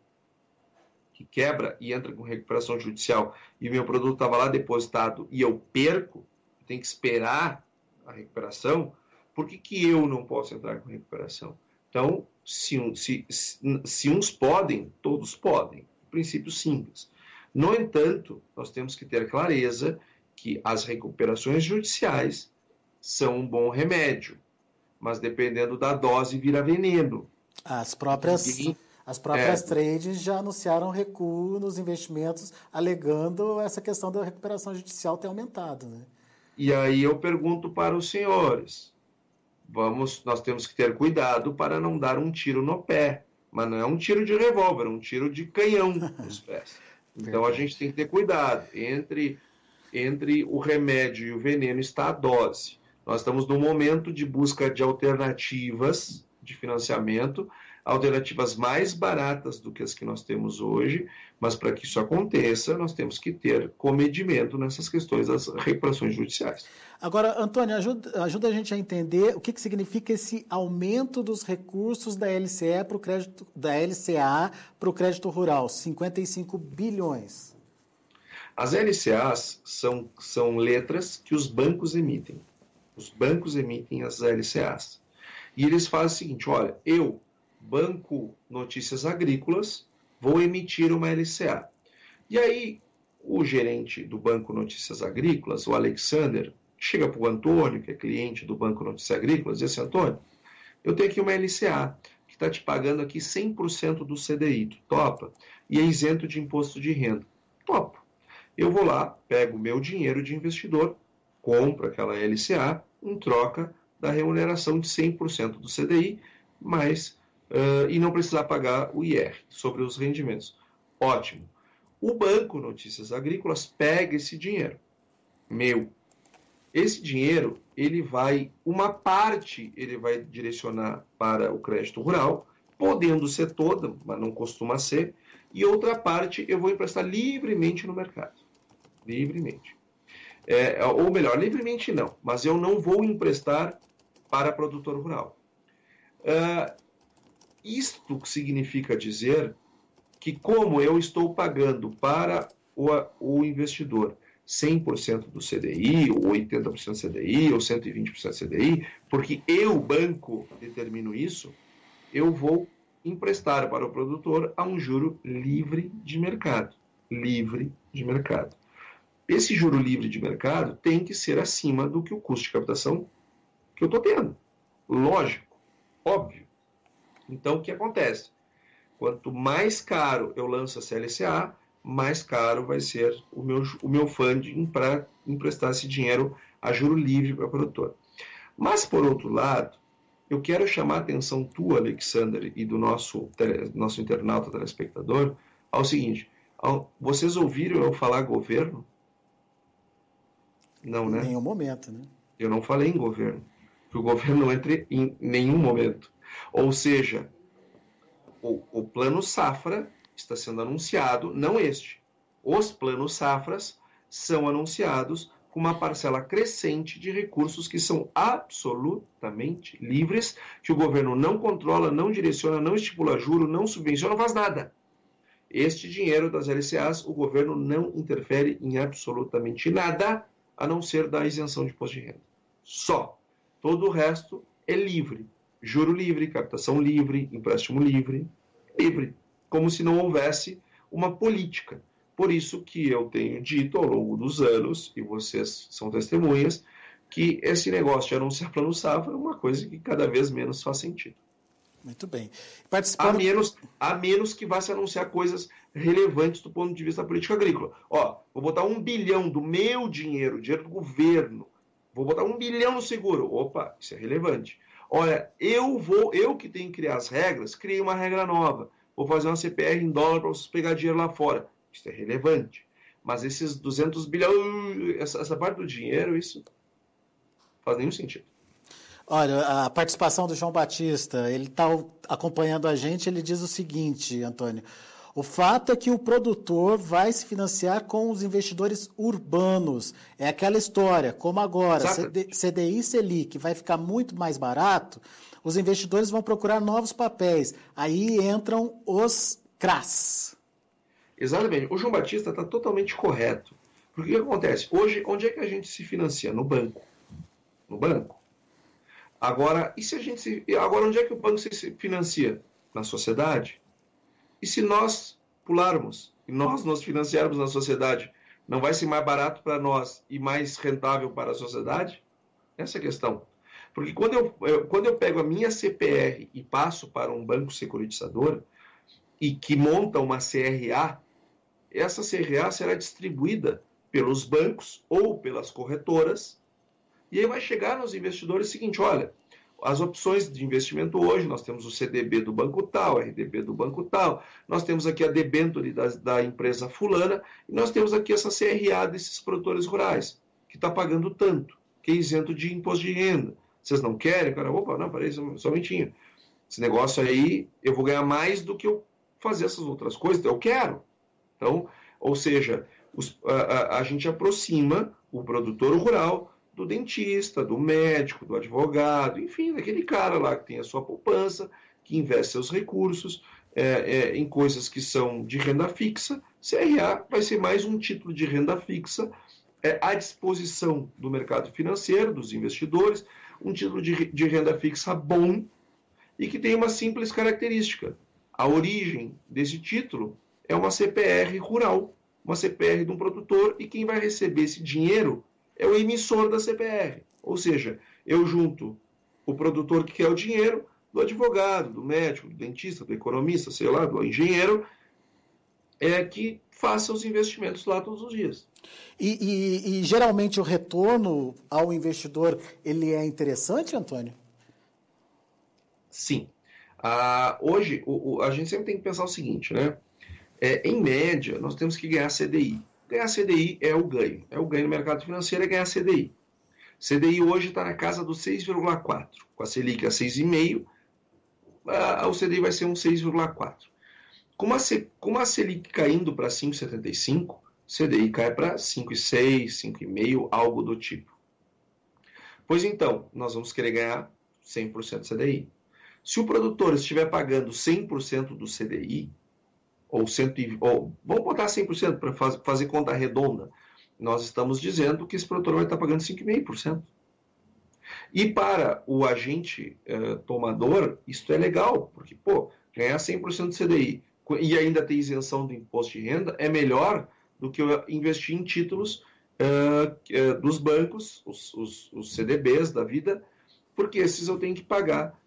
que quebra e entra com recuperação judicial, e o meu produto estava lá depositado e eu perco, tem que esperar a recuperação, por que, que eu não posso entrar com recuperação? Então, se, se, se uns podem, todos podem. Princípio simples. No entanto, nós temos que ter clareza que as recuperações judiciais são um bom remédio, mas dependendo da dose vira veneno. As próprias, Ninguém, as próprias é, trades já anunciaram recuo nos investimentos, alegando essa questão da recuperação judicial ter aumentado, né? E aí eu pergunto para os senhores, vamos, nós temos que ter cuidado para não dar um tiro no pé, mas não é um tiro de revólver, é um tiro de canhão nos pés. Então a gente tem que ter cuidado. Entre, entre o remédio e o veneno está a dose. Nós estamos num momento de busca de alternativas de financiamento, alternativas mais baratas do que as que nós temos hoje, mas para que isso aconteça, nós temos que ter comedimento nessas questões das recuperações judiciais. Agora, Antônio, ajuda, ajuda a gente a entender o que, que significa esse aumento dos recursos da L C E para o crédito, da L C A para o crédito rural, cinquenta e cinco bilhões. As L C As são, são letras que os bancos emitem. Os bancos emitem as L C As. E eles fazem o seguinte, olha, eu, Banco Notícias Agrícolas, vou emitir uma L C A. E aí, o gerente do Banco Notícias Agrícolas, o Alexander, chega para o Antônio, que é cliente do Banco Notícias Agrícolas, e diz assim, Antônio, eu tenho aqui uma L C A que está te pagando aqui cem por cento do C D I, tu topa? E é isento de imposto de renda. Topo. Eu vou lá, pego o meu dinheiro de investidor, compro aquela L C A em troca da remuneração de cem por cento do C D I, mas, uh, e não precisar pagar o I R sobre os rendimentos. Ótimo. O Banco Notícias Agrícolas pega esse dinheiro, meu. Esse dinheiro, ele vai, uma parte ele vai direcionar para o crédito rural, podendo ser toda, mas não costuma ser, e outra parte eu vou emprestar livremente no mercado. Livremente. É, ou melhor, livremente não, mas eu não vou emprestar para produtor rural. Uh, isto significa dizer que como eu estou pagando para o, o investidor cem por cento do C D I, ou oitenta por cento do C D I, ou cento e vinte por cento do C D I, porque eu, banco, determino isso, eu vou emprestar para o produtor a um juro livre de mercado. Livre de mercado. Esse juro livre de mercado tem que ser acima do que o custo de captação que eu estou tendo. Lógico, óbvio. Então, o que acontece? Quanto mais caro eu lanço a C L C A, mais caro vai ser o meu, o meu funding para emprestar esse dinheiro a juro livre para o produtor. Mas, por outro lado, eu quero chamar a atenção tua, Alexander, e do nosso, tele, nosso internauta telespectador, ao seguinte: ao, vocês ouviram eu falar governo? Não, né? Em nenhum momento, né? Eu não falei em governo, que o governo não entre em nenhum momento. Ou seja, o, o plano safra está sendo anunciado, não este. Os planos safras são anunciados com uma parcela crescente de recursos que são absolutamente livres, que o governo não controla, não direciona, não estipula juro, não subvenciona, não faz nada. Este dinheiro das L C As, o governo não interfere em absolutamente nada, a não ser da isenção de imposto de renda. Só. Todo o resto é livre. Juro livre, captação livre, empréstimo livre, livre. Como se não houvesse uma política. Por isso que eu tenho dito ao longo dos anos, e vocês são testemunhas, que esse negócio de anunciar plano safra é uma coisa que cada vez menos faz sentido. Muito bem. Participando... A menos, a menos que vá se anunciar coisas relevantes do ponto de vista da política agrícola. Ó, vou botar um bilhão do meu dinheiro, dinheiro do governo, vou botar um bilhão no seguro. Opa, isso é relevante. Olha, eu vou, eu que tenho que criar as regras, criei uma regra nova. Vou fazer uma C P R em dólar para vocês pegar dinheiro lá fora. Isso é relevante. Mas esses duzentos bilhões, essa, essa parte do dinheiro, isso não faz nenhum sentido. Olha, a participação do João Batista, ele está acompanhando a gente, ele diz o seguinte, Antônio: o fato é que o produtor vai se financiar com os investidores urbanos. É aquela história, como agora, C D I e Selic vai ficar muito mais barato, os investidores vão procurar novos papéis. Aí entram os C R As. Exatamente. O João Batista está totalmente correto. Porque o que acontece? Hoje, onde é que a gente se financia? No banco. No banco. Agora, e se a gente se... Agora, onde é que o banco se financia? Na sociedade. E se nós pularmos e nós nos financiarmos na sociedade, não vai ser mais barato para nós e mais rentável para a sociedade? Essa é a questão. Porque quando eu, eu, quando eu pego a minha C P R e passo para um banco securitizador e que monta uma C R A, essa C R A será distribuída pelos bancos ou pelas corretoras, e aí vai chegar nos investidores o seguinte: olha, as opções de investimento hoje, nós temos o C D B do banco tal, R D B do banco tal, nós temos aqui a debênture da, da empresa fulana, e nós temos aqui essa C R A desses produtores rurais, que está pagando tanto, que é isento de imposto de renda. Vocês não querem? Cara, opa, não, peraí, só um minutinho. Esse negócio aí, eu vou ganhar mais do que eu fazer essas outras coisas, então eu quero. Então, ou seja, os, a, a, a gente aproxima o produtor rural do dentista, do médico, do advogado, enfim, daquele cara lá que tem a sua poupança, que investe seus recursos é, é, em coisas que são de renda fixa. C R A vai ser mais um título de renda fixa é, à disposição do mercado financeiro, dos investidores, um título de, de renda fixa bom e que tem uma simples característica. A origem desse título é uma C P R rural, uma C P R de um produtor, e quem vai receber esse dinheiro é o emissor da C P R. Ou seja, eu junto o produtor que quer o dinheiro do advogado, do médico, do dentista, do economista, sei lá, do engenheiro, é que faça os investimentos lá todos os dias. E, e, e geralmente o retorno ao investidor, ele é interessante, Antônio? Sim. Ah, hoje, o, o, a gente sempre tem que pensar o seguinte, né? É, em média, nós temos que ganhar C D I. Ganhar C D I é o ganho. É o ganho no mercado financeiro, é ganhar C D I. C D I hoje está na casa do seis vírgula quatro. Com a Selic a seis vírgula cinco, ah, o C D I vai ser um seis vírgula quatro. Com a, com a Selic caindo para cinco vírgula setenta e cinco, o C D I cai para cinco vírgula seis, cinco vírgula cinco, algo do tipo. Pois então, nós vamos querer ganhar cem por cento do C D I. Se o produtor estiver pagando cem por cento do C D I, ou, cem, ou vamos botar cem por cento para faz, fazer conta redonda, nós estamos dizendo que esse produtor vai estar pagando cinco vírgula cinco por cento. E para o agente uh, tomador, isso é legal, porque, pô, ganhar cem por cento do C D I e ainda ter isenção do imposto de renda é melhor do que eu investir em títulos uh, uh, dos bancos, os, os, os C D Bs da vida, porque esses eu tenho que pagar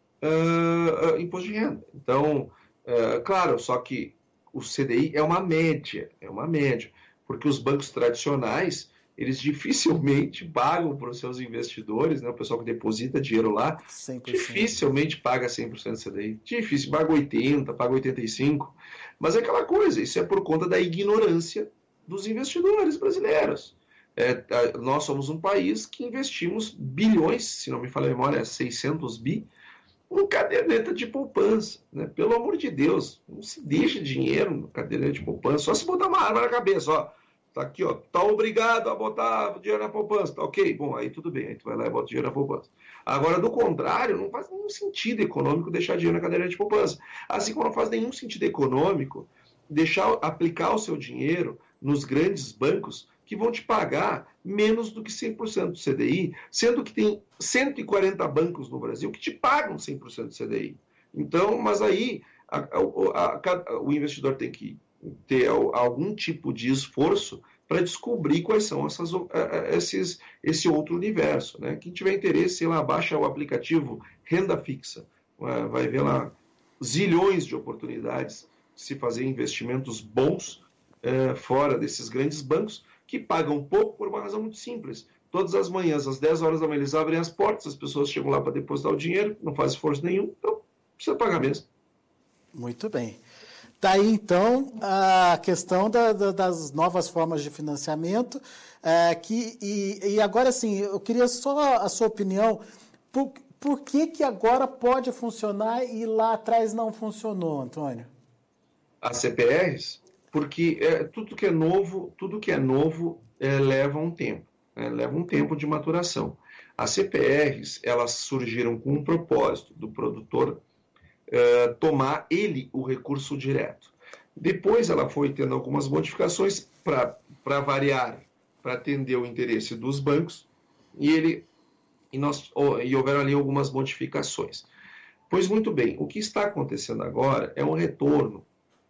uh, uh, imposto de renda. Então, uh, claro, só que o C D I é uma média, é uma média, porque os bancos tradicionais, eles dificilmente pagam para os seus investidores, né, o pessoal que deposita dinheiro lá, cem por cento. Dificilmente paga cem por cento do C D I. Difícil, paga oitenta por cento, paga oitenta e cinco por cento. Mas é aquela coisa, isso é por conta da ignorância dos investidores brasileiros. É, nós somos um país que investimos bilhões, se não me falha a memória, seiscentos bi, em caderneta de poupança. Né? Pelo amor de Deus, não se deixa dinheiro na caderneta de poupança, só se botar uma arma na cabeça, ó. Tá aqui, ó, tá obrigado a botar dinheiro na poupança, tá ok? Bom, aí tudo bem, aí tu vai lá e bota dinheiro na poupança. Agora, do contrário, não faz nenhum sentido econômico deixar dinheiro na caderneta de poupança. Assim como não faz nenhum sentido econômico deixar aplicar o seu dinheiro nos grandes bancos que vão te pagar menos do que cem por cento do C D I, sendo que tem cento e quarenta bancos no Brasil que te pagam cem por cento do C D I. Então, mas aí a, a, a, o investidor tem que ter algum tipo de esforço para descobrir quais são essas, esses, esse outro universo. Né? Quem tiver interesse, sei lá, baixa o aplicativo Renda Fixa, vai ver lá zilhões de oportunidades de se fazer investimentos bons é, fora desses grandes bancos, que pagam pouco por uma razão muito simples. Todas as manhãs, às dez horas da manhã, eles abrem as portas, as pessoas chegam lá para depositar o dinheiro, não faz esforço nenhum, então precisa pagar mesmo. Muito bem. Daí, então, a questão da, da, das novas formas de financiamento, é, que, e, e agora, sim, eu queria só a sua opinião, por, por que que agora pode funcionar e lá atrás não funcionou, Antônio? As C P Rs, porque é, tudo que é novo, tudo que é novo é, leva um tempo, né? Leva um tempo de maturação. As C P Rs, elas surgiram com um propósito do produtor Uh, tomar ele o recurso direto. Depois ela foi tendo algumas modificações para variar, para atender o interesse dos bancos, e, ele, e, nós, oh, e houveram ali algumas modificações. Pois muito bem, o que está acontecendo agora é um retorno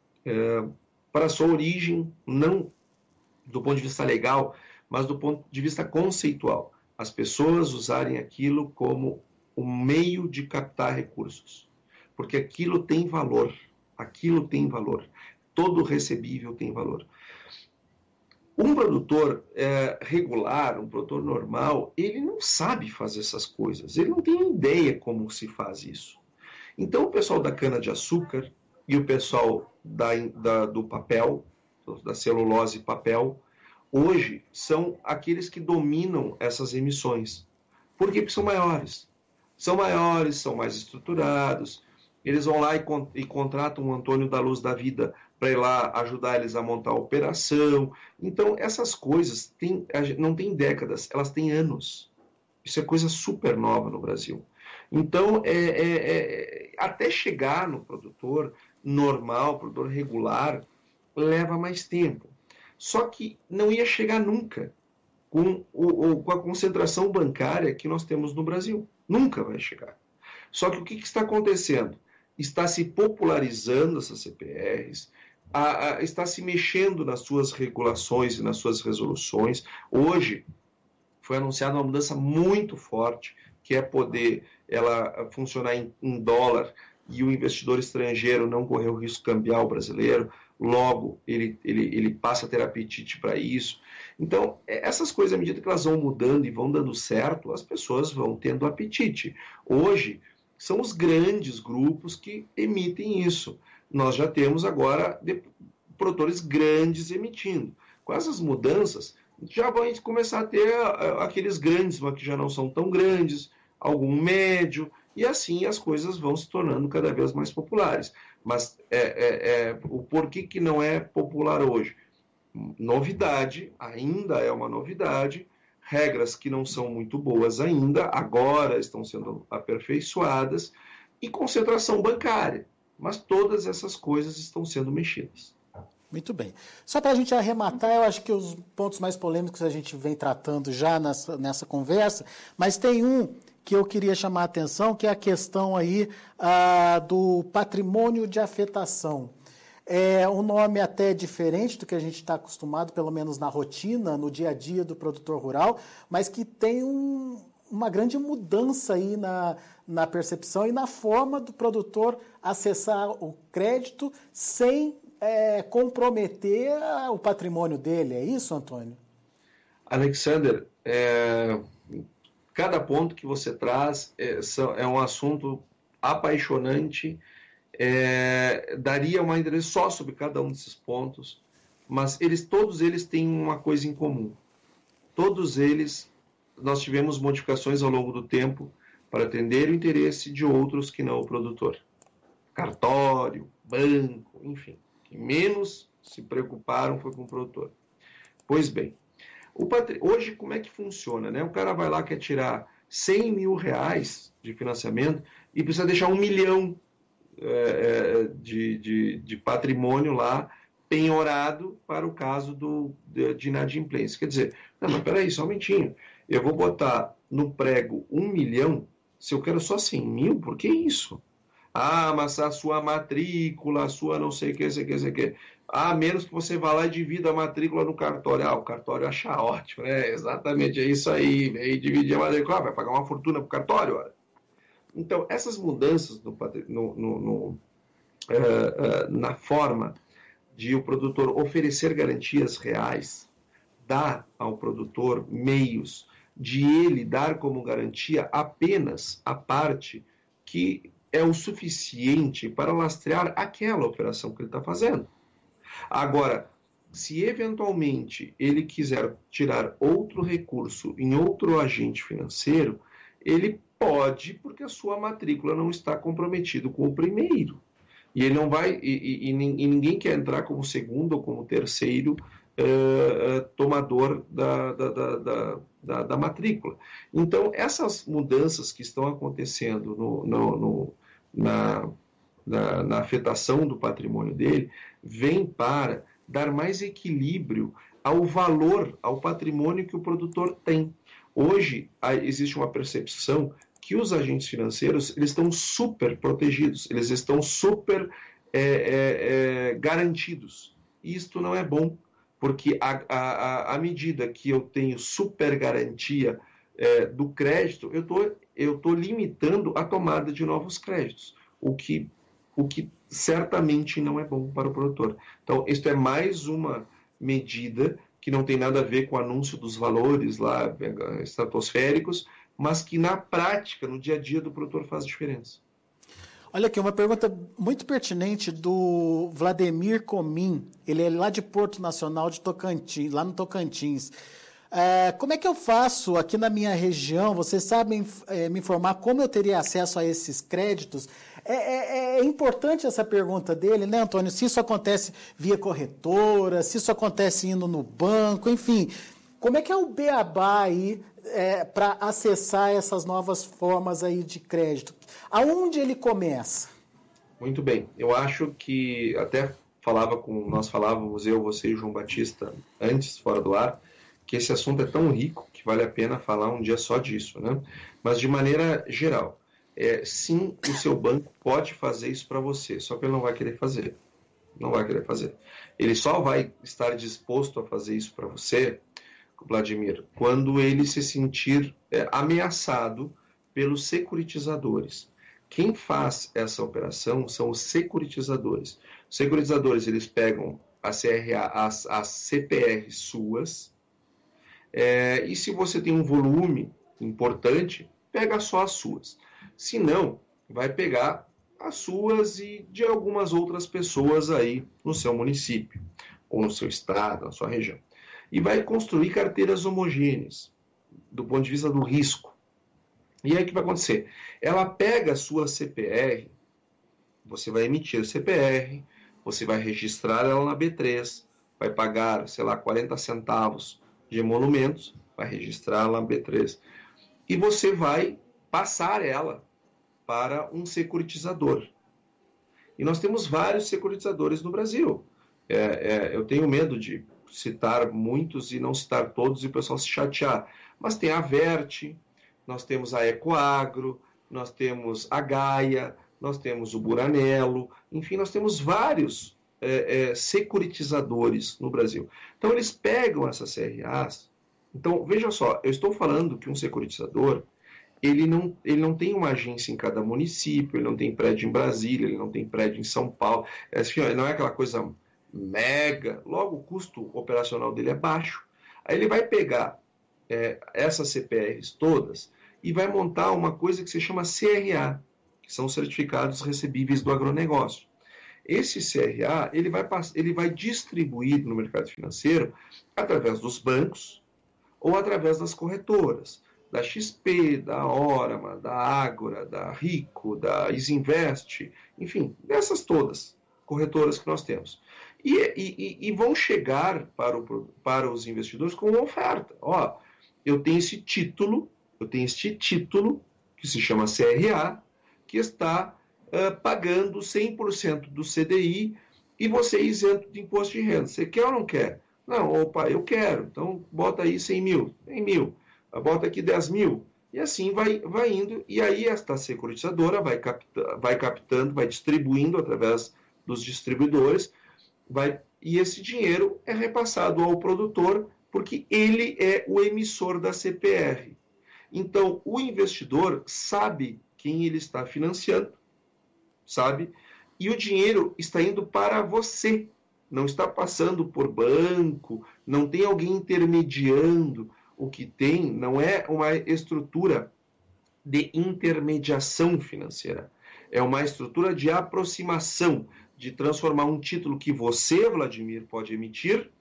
uh, para a sua origem, não do ponto de vista legal, mas do ponto de vista conceitual. As pessoas usarem aquilo como um meio de captar recursos. Porque aquilo tem valor, aquilo tem valor, todo recebível tem valor. Um produtor é, regular, um produtor normal, ele não sabe fazer essas coisas, ele não tem ideia como se faz isso. Então o pessoal da cana-de-açúcar e o pessoal da, da, do papel, da celulose e papel, hoje são aqueles que dominam essas emissões. Por quê? Porque são maiores. São maiores, são mais estruturados. Eles vão lá e, con e contratam o Antônio da Luz da Vida para ir lá ajudar eles a montar a operação. Então, essas coisas tem, não tem décadas, elas têm anos. Isso é coisa super nova no Brasil. Então, é, é, é, até chegar no produtor normal, produtor regular, leva mais tempo. Só que não ia chegar nunca com, o, o, com a concentração bancária que nós temos no Brasil. Nunca vai chegar. Só que o que, que está acontecendo? Está se popularizando essas C P Rs, a, a, está se mexendo nas suas regulações e nas suas resoluções. Hoje foi anunciada uma mudança muito forte, que é poder ela funcionar em, em dólar e o investidor estrangeiro não correr o risco cambial brasileiro, logo ele, ele, ele passa a ter apetite para isso. Então, essas coisas, à medida que elas vão mudando e vão dando certo, as pessoas vão tendo apetite. Hoje, são os grandes grupos que emitem isso. Nós já temos agora de, produtores grandes emitindo. Com essas mudanças, já vai começar a ter uh, aqueles grandes, mas que já não são tão grandes, algum médio, e assim as coisas vão se tornando cada vez mais populares. Mas é, é, é, o porquê que não é popular hoje? Novidade, ainda é uma novidade, regras que não são muito boas ainda, agora estão sendo aperfeiçoadas, e concentração bancária. Mas todas essas coisas estão sendo mexidas. Muito bem. Só para a gente arrematar, eu acho que os pontos mais polêmicos a gente vem tratando já nessa, nessa conversa, mas tem um que eu queria chamar a atenção, que é a questão aí ah, do patrimônio de afetação. É um nome até diferente do que a gente está acostumado, pelo menos na rotina, no dia a dia do produtor rural, mas que tem um, uma grande mudança aí na, na percepção e na forma do produtor acessar o crédito sem é, comprometer o patrimônio dele. É isso, Antônio? Alexander, é, cada ponto que você traz é, é um assunto apaixonante. É, daria uma entrevista só sobre cada um desses pontos, mas eles, todos eles têm uma coisa em comum. Todos eles, nós tivemos modificações ao longo do tempo para atender o interesse de outros que não o produtor. Cartório, banco, enfim. Que menos se preocuparam foi com o produtor. Pois bem, o patri... hoje como é que funciona, né? O cara vai lá, quer tirar cem mil reais de financiamento e precisa deixar um milhão De, de, de patrimônio lá penhorado para o caso do, de, de inadimplência. Quer dizer, não, mas peraí, só um momentinho. Eu vou botar no prego um milhão, se eu quero só cem mil, por que isso? Ah, mas a sua matrícula, a sua não sei o que, sei o que, sei o que. Ah, menos que você vá lá e divida a matrícula no cartório. Ah, o cartório acha ótimo, né? Exatamente, é isso aí. Vem dividir a matrícula. Ah, vai pagar uma fortuna para o cartório, olha. Então, essas mudanças no, no, no, no, uh, uh, na forma de o produtor oferecer garantias reais, dá ao produtor meios de ele dar como garantia apenas a parte que é o suficiente para lastrear aquela operação que ele está fazendo. Agora, se eventualmente ele quiser tirar outro recurso em outro agente financeiro, ele pode, porque a sua matrícula não está comprometida com o primeiro. E ele não vai, e, e, e ninguém quer entrar como segundo ou como terceiro uh, uh, tomador da, da, da, da, da matrícula. Então, essas mudanças que estão acontecendo no, no, no, na, na, na afetação do patrimônio dele, vêm para dar mais equilíbrio ao valor, ao patrimônio que o produtor tem. Hoje, existe uma percepção que os agentes financeiros eles estão super protegidos, eles estão super é, é, é, garantidos. E isto não é bom, porque a, a, a medida que eu tenho super garantia é, do crédito, eu tô, eu tô limitando a tomada de novos créditos, o que, o que certamente não é bom para o produtor. Então, isto é mais uma medida que não tem nada a ver com o anúncio dos valores lá estratosféricos, mas que na prática, no dia a dia do produtor faz diferença. Olha aqui, uma pergunta muito pertinente do Vladimir Comim, ele é lá de Porto Nacional de Tocantins, lá no Tocantins. É, como é que eu faço aqui na minha região? Vocês sabem é, me informar como eu teria acesso a esses créditos? É, é, é importante essa pergunta dele, né, Antônio? Se isso acontece via corretora, se isso acontece indo no banco, enfim. Como é que é o beabá aí é, para acessar essas novas formas aí de crédito? Aonde ele começa? Muito bem. Eu acho que até falava com, nós falávamos, eu, você e o João Batista, antes, fora do ar, que esse assunto é tão rico que vale a pena falar um dia só disso, né? Mas de maneira geral, é, sim, o seu banco pode fazer isso para você, só que ele não vai querer fazer. Não vai querer fazer. Ele só vai estar disposto a fazer isso para você, Vladimir, quando ele se sentir é, ameaçado pelos securitizadores. Quem faz essa operação são os securitizadores. Os securitizadores, eles pegam a C R A, as, as C P R suas, é, e se você tem um volume importante, pega só as suas. Se não, vai pegar as suas e de algumas outras pessoas aí no seu município, ou no seu estado, na sua região. E vai construir carteiras homogêneas, do ponto de vista do risco. E aí o que vai acontecer? Ela pega a sua C P R, você vai emitir a C P R, você vai registrar ela na B três, vai pagar, sei lá, quarenta centavos de emolumentos, vai registrar ela na B três, e você vai passar ela para um securitizador. E nós temos vários securitizadores no Brasil. É, é, eu tenho medo de citar muitos e não citar todos e o pessoal se chatear. Mas tem a Verte, nós temos a Ecoagro, nós temos a Gaia, nós temos o Buranello, enfim, nós temos vários é, é, securitizadores no Brasil. Então, eles pegam essas C R As. Então, veja só, eu estou falando que um securitizador, ele não, ele não tem uma agência em cada município, ele não tem prédio em Brasília, ele não tem prédio em São Paulo, assim, não é aquela coisa mega, logo o custo operacional dele é baixo. Aí ele vai pegar é, essas C P Rs todas e vai montar uma coisa que se chama C R A, que são certificados recebíveis do agronegócio. Esse C R A, ele vai, ele vai distribuir no mercado financeiro através dos bancos ou através das corretoras, da X P, da Orama, da Ágora, da Rico, da Isinvest, enfim, dessas todas corretoras que nós temos. E, e, e vão chegar para, o, para os investidores com uma oferta. Ó, eu tenho esse título, eu tenho este título, que se chama C R A, que está uh, pagando cem por cento do C D I e você é isento de imposto de renda. Você quer ou não quer? Não, opa, eu quero. Então, bota aí cem mil, cem mil. Bota aqui dez mil. E assim vai, vai indo. E aí esta securitizadora vai, capta, vai captando, vai distribuindo através dos distribuidores, vai, e esse dinheiro é repassado ao produtor, porque ele é o emissor da C P R. Então, o investidor sabe quem ele está financiando, sabe? E o dinheiro está indo para você, não está passando por banco, não tem alguém intermediando. O que tem não é uma estrutura de intermediação financeira, é uma estrutura de aproximação, de transformar um título que você, Vladimir, pode emitir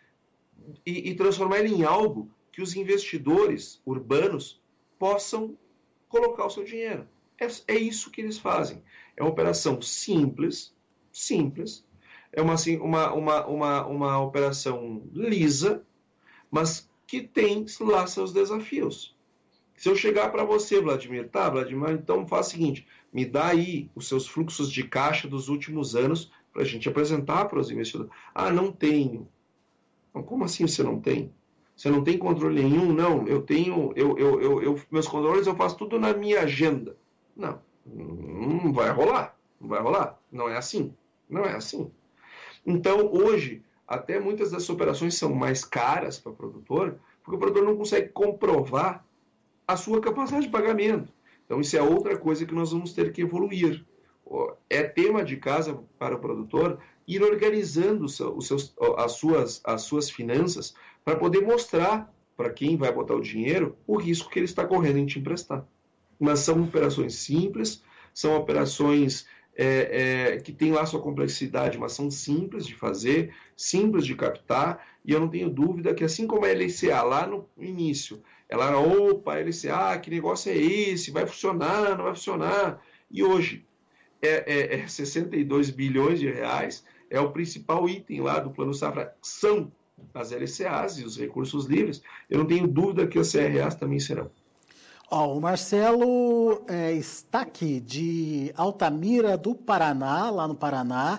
e, e transformar ele em algo que os investidores urbanos possam colocar o seu dinheiro. É, é isso que eles fazem. É uma operação simples, simples, é uma, uma, uma, uma, uma operação lisa, mas que tem lá seus desafios. Se eu chegar para você, Vladimir, tá, Vladimir, então faz o seguinte, me dá aí os seus fluxos de caixa dos últimos anos para a gente apresentar para os investidores. Ah, não tenho. Como assim você não tem? Você não tem controle nenhum? Não, eu tenho, eu, eu, eu, eu, meus controles eu faço tudo na minha agenda. Não, não vai rolar, não vai rolar. Não é assim, não é assim. Então, hoje, até muitas dessas operações são mais caras para o produtor, porque o produtor não consegue comprovar a sua capacidade de pagamento. Então, isso é outra coisa que nós vamos ter que evoluir. É tema de casa para o produtor ir organizando os seus, as, suas, as suas finanças para poder mostrar para quem vai botar o dinheiro o risco que ele está correndo em te emprestar. Mas são operações simples, são operações é, é, que têm lá sua complexidade, mas são simples de fazer, simples de captar, e eu não tenho dúvida que assim como a L C A lá no início, ela era, opa, L C A, que negócio é esse? Vai funcionar, não vai funcionar? E hoje, é, é, é sessenta e dois bilhões de reais, é o principal item lá do Plano Safra, são as L C As e os recursos livres. Eu não tenho dúvida que as C R As também serão. Oh, o Marcelo é, Stack, de Altamira do Paraná, lá no Paraná,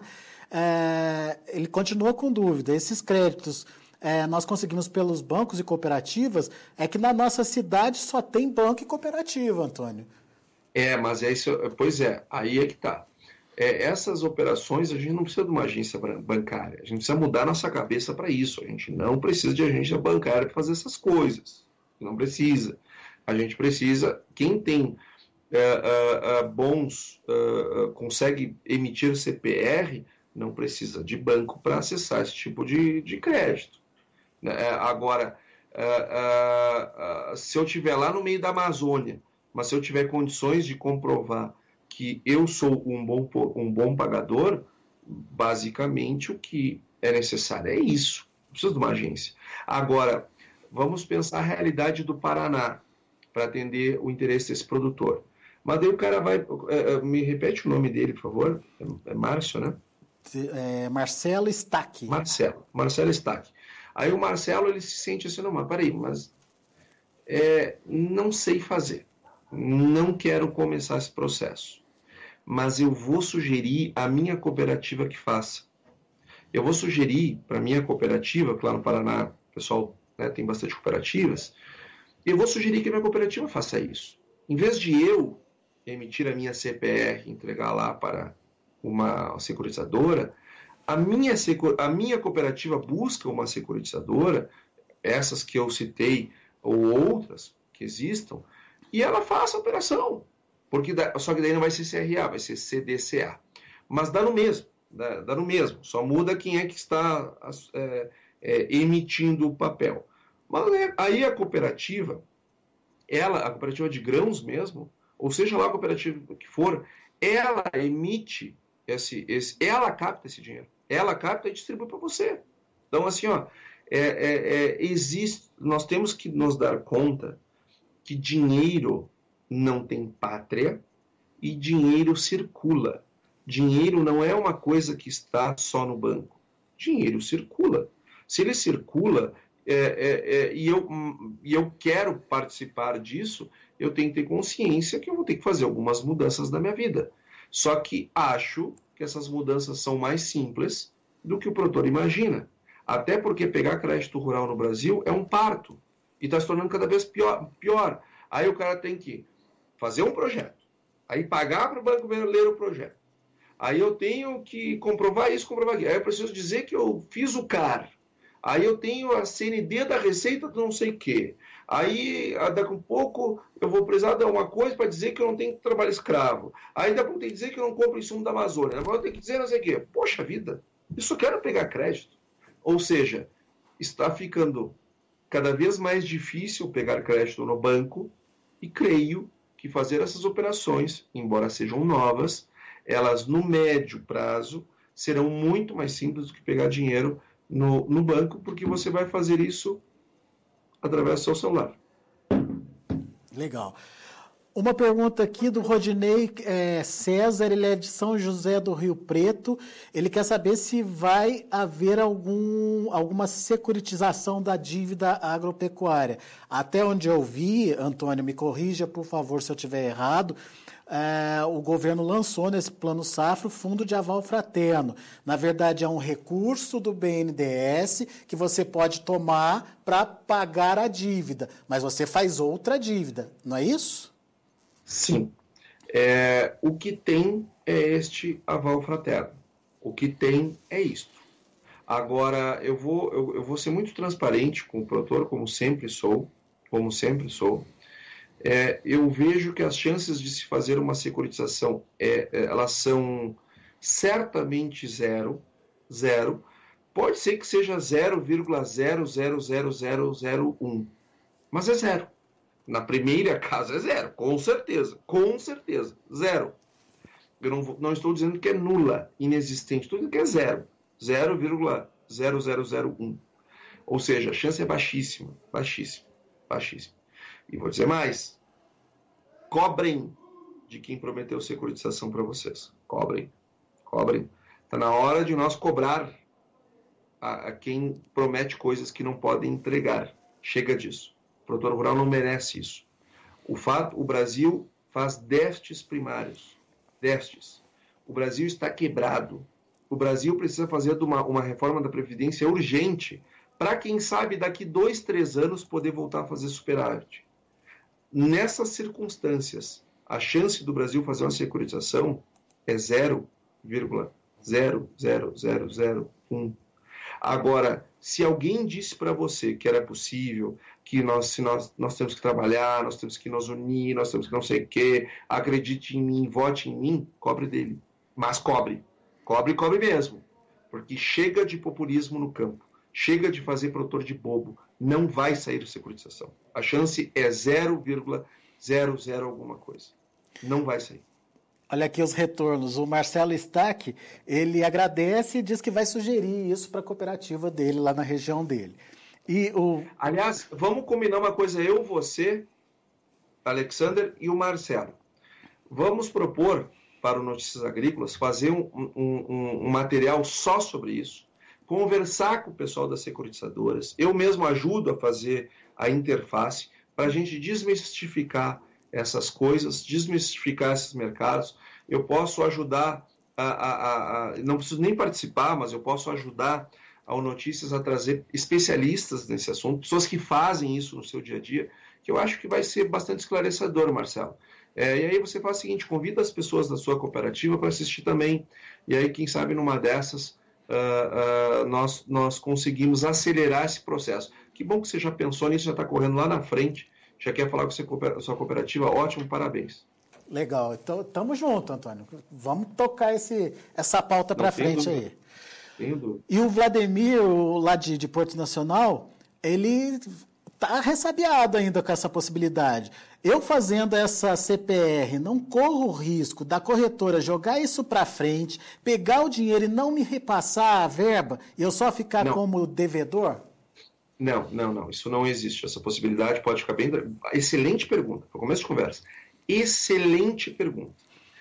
é, ele continua com dúvida. Esses créditos é, nós conseguimos pelos bancos e cooperativas, é que na nossa cidade só tem banco e cooperativa, Antônio. É, mas é isso, pois é, aí é que está. É, essas operações, a gente não precisa de uma agência bancária, a gente precisa mudar nossa cabeça para isso, a gente não precisa de agência bancária para fazer essas coisas, não precisa. A gente precisa, quem tem é, é, é, bons, é, consegue emitir C P R, não precisa de banco para acessar esse tipo de, de crédito. É, agora, é, é, é, se eu estiver lá no meio da Amazônia, mas se eu tiver condições de comprovar que eu sou um bom, um bom pagador, basicamente o que é necessário é isso. Não precisa de uma agência. Agora, vamos pensar a realidade do Paraná para atender o interesse desse produtor. Mas daí o cara vai... É, me repete o nome dele, por favor. É, é Márcio, né? É Marcelo Stack. Marcelo. Marcelo Stack. Aí o Marcelo, ele se sente assim, não, mas peraí, mas é, não sei fazer. Não quero começar esse processo. Mas eu vou sugerir a minha cooperativa que faça. eu vou sugerir para a minha cooperativa, que lá no Paraná o pessoal, né, tem bastante cooperativas, eu vou sugerir que a minha cooperativa faça isso. Em vez de eu emitir a minha C P R e entregar lá para uma securitizadora, a minha, a minha cooperativa busca uma securitizadora, essas que eu citei, ou outras que existam, e ela faça a operação. Porque dá, só que daí não vai ser C R A, vai ser C D C A. Mas dá no mesmo, dá, dá no mesmo. Só muda quem é que está é, é, emitindo o papel. Mas aí a cooperativa, ela, a cooperativa de grãos mesmo, ou seja lá a cooperativa que for, ela emite esse, esse ela capta esse dinheiro. Ela capta e distribui para você. Então, assim, ó, é, é, é, existe, nós temos que nos dar conta que dinheiro não tem pátria e dinheiro circula. Dinheiro não é uma coisa que está só no banco. Dinheiro circula. Se ele circula, é, é, é, e, eu, e eu quero participar disso, eu tenho que ter consciência que eu vou ter que fazer algumas mudanças na minha vida. Só que acho que essas mudanças são mais simples do que o produtor imagina. Até porque pegar crédito rural no Brasil é um parto. E está se tornando cada vez pior, pior. Aí o cara tem que fazer um projeto. Aí pagar para o banco ler o projeto. Aí eu tenho que comprovar isso, comprovar aquilo. Aí eu preciso dizer que eu fiz o C A R. Aí eu tenho a C N D da Receita do não sei o quê. Aí, daqui a pouco, eu vou precisar de uma coisa para dizer que eu não tenho trabalho escravo. Aí, daqui a pouco, tem que dizer que eu não compro insumo da Amazônia. Agora, eu tenho que dizer não sei o quê. Poxa vida, isso eu quero pegar crédito. Ou seja, está ficando cada vez mais difícil pegar crédito no banco e creio que fazer essas operações, embora sejam novas, elas, no médio prazo, serão muito mais simples do que pegar dinheiro no, no banco, porque você vai fazer isso através do seu celular. Legal. Uma pergunta aqui do Rodinei é, César, ele é de São José do Rio Preto. Ele quer saber se vai haver algum, alguma securitização da dívida agropecuária. Até onde eu vi, Antônio, me corrija, por favor, se eu estiver errado, é, o governo lançou nesse Plano Safra o Fundo de Aval Fraterno. Na verdade, é um recurso do B N D E S que você pode tomar para pagar a dívida, mas você faz outra dívida, não é isso? Sim. É, o que tem é este aval fraterno. O que tem é isto. Agora, eu vou, eu, eu vou ser muito transparente com o produtor, como sempre sou, como sempre sou. É, eu vejo que as chances de se fazer uma securitização, é, é, elas são certamente zero, zero. Pode ser que seja zero vírgula zero zero zero zero zero um, mas é zero. Na primeira casa é zero, com certeza, com certeza, zero. Eu não, não estou dizendo que é nula, inexistente, estou dizendo que é zero, zero vírgula zero zero zero um. Ou seja, a chance é baixíssima, baixíssima, baixíssima. E vou dizer mais, cobrem de quem prometeu securitização para vocês, cobrem, cobrem. Está na hora de nós cobrar a, a quem promete coisas que não podem entregar, chega disso. O produtor rural não merece isso. O fato, o Brasil faz déficits primários. Déficits. O Brasil está quebrado. O Brasil precisa fazer uma, uma reforma da Previdência urgente para, quem sabe, daqui dois, três anos poder voltar a fazer superávit. Nessas circunstâncias, a chance do Brasil fazer uma securitização é zero vírgula zero zero zero zero um. Agora, se alguém disse para você que era possível, que nós, se nós, nós temos que trabalhar, nós temos que nos unir, nós temos que não sei o quê, acredite em mim, vote em mim, cobre dele. Mas cobre. Cobre, cobre mesmo. Porque chega de populismo no campo. Chega de fazer produtor de bobo. Não vai sair securitização. A chance é zero vírgula zero zero alguma coisa. Não vai sair. Olha aqui os retornos. O Marcelo Stack, ele agradece e diz que vai sugerir isso para a cooperativa dele, lá na região dele. E o... Aliás, vamos combinar uma coisa, eu, você, Alexander e o Marcelo. Vamos propor para o Notícias Agrícolas fazer um, um, um, um material só sobre isso, conversar com o pessoal das securitizadoras. Eu mesmo ajudo a fazer a interface para a gente desmistificar essas coisas, desmistificar esses mercados. Eu posso ajudar a, a, a, não preciso nem participar, mas eu posso ajudar ao Notícias a trazer especialistas nesse assunto, pessoas que fazem isso no seu dia a dia, que eu acho que vai ser bastante esclarecedor, Marcelo. É, e aí você faz o seguinte, convida as pessoas da sua cooperativa para assistir também, e aí quem sabe numa dessas uh, uh, nós, nós conseguimos acelerar esse processo. Que bom que você já pensou nisso, já está correndo lá na frente, já quer falar com a sua cooperativa, ótimo, parabéns. Legal, então estamos juntos, Antônio. Vamos tocar esse, essa pauta para frente dúvida. aí. Tenho dúvida. E o Vladimir, lá de, de Porto Nacional, ele está ressabiado ainda com essa possibilidade. Eu fazendo essa C P R, não corro o risco da corretora jogar isso para frente, pegar o dinheiro e não me repassar a verba e eu só ficar não. como devedor? Não, não, não. Isso não existe. Essa possibilidade pode ficar bem... Excelente pergunta. Para começo de conversa. Excelente pergunta.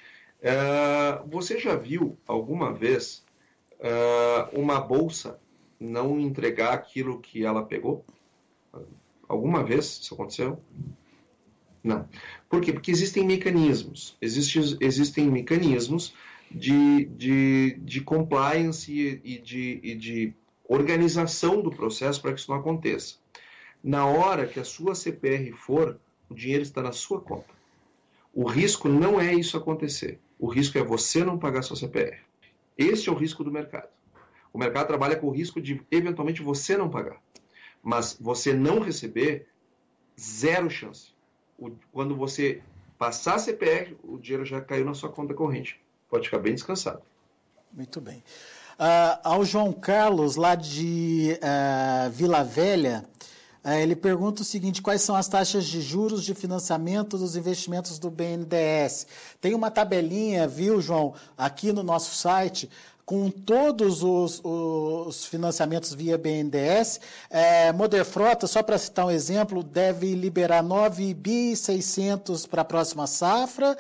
Uh, você já viu alguma vez uh, uma bolsa não entregar aquilo que ela pegou? Alguma vez isso aconteceu? Não. Por quê? Porque existem mecanismos. Existe, existem mecanismos de, de, de compliance e de, e de organização do processo para que isso não aconteça. Na hora que a sua C P R for, o dinheiro está na sua conta. O risco não é isso acontecer. O risco é você não pagar sua C P R. Esse é o risco do mercado. O mercado trabalha com o risco de, eventualmente, você não pagar. Mas você não receber, zero chance. O, quando você passar a C P R, o dinheiro já caiu na sua conta corrente. Pode ficar bem descansado. Muito bem. Uh, ao João Carlos, lá de uh, Vila Velha, uh, ele pergunta o seguinte: quais são as taxas de juros de financiamento dos investimentos do B N D E S? Tem uma tabelinha, viu, João, aqui no nosso site, com todos os, os financiamentos via B N D E S. É, Moderfrota, só para citar um exemplo, deve liberar nove bilhões e seiscentos para a próxima safra.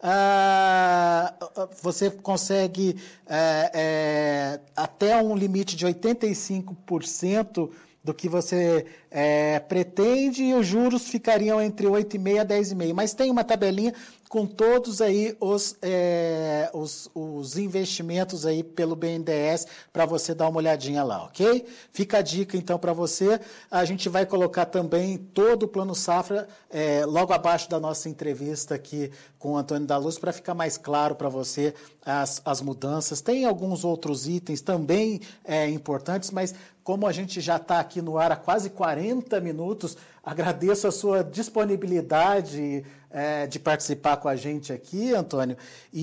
Ah, você consegue é, é, até um limite de oitenta e cinco por cento do que você é, pretende, e os juros ficariam entre oito vírgula cinco por cento a dez vírgula cinco por cento. Mas tem uma tabelinha com todos aí os, é, os, os investimentos aí pelo B N D E S para você dar uma olhadinha lá, ok? Fica a dica então para você. A gente vai colocar também todo o Plano Safra é, logo abaixo da nossa entrevista aqui com o Antônio da Luz, para ficar mais claro para você as, as mudanças. Tem alguns outros itens também é, importantes, mas como a gente já está aqui no ar há quase quarenta minutos, agradeço a sua disponibilidade é, de participar com a gente aqui, Antônio.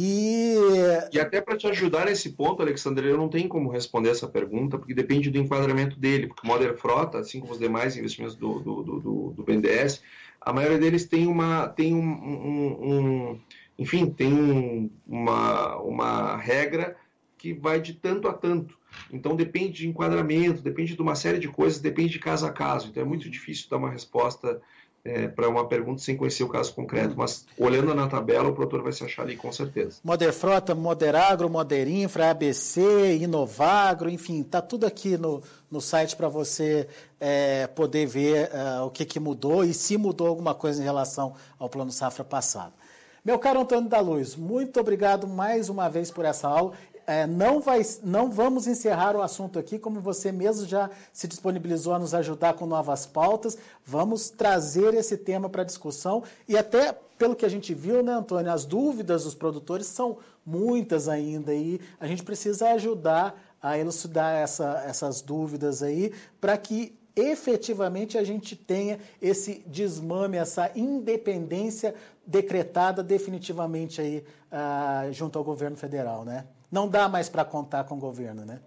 E, e até para te ajudar nesse ponto, Alexandre, eu não tenho como responder essa pergunta, porque depende do enquadramento dele, porque o Moderfrota, assim como os demais investimentos do, do, do, do B N D E S, a maioria deles tem uma... Tem um, um, um, enfim, tem um, uma, uma regra que vai de tanto a tanto. Então depende de enquadramento, depende de uma série de coisas, depende de caso a caso. Então é muito difícil dar uma resposta é, para uma pergunta sem conhecer o caso concreto. Mas olhando na tabela, o produtor vai se achar ali com certeza. Moderfrota, Moderagro, Moderinfra, A B C, Inovagro, enfim, está tudo aqui no, no site para você é, poder ver uh, o que, que mudou e se mudou alguma coisa em relação ao Plano Safra passado. Meu caro Antônio da Luz, muito obrigado mais uma vez por essa aula. É, não, vai, não vamos encerrar o assunto aqui, como você mesmo já se disponibilizou a nos ajudar com novas pautas. Vamos trazer esse tema para discussão e até, pelo que a gente viu, né, Antônio, as dúvidas dos produtores são muitas ainda e a gente precisa ajudar a elucidar essa, essas dúvidas aí para que efetivamente a gente tenha esse desmame, essa independência decretada definitivamente aí uh, junto ao governo federal, né? Não dá mais para contar com o governo, né?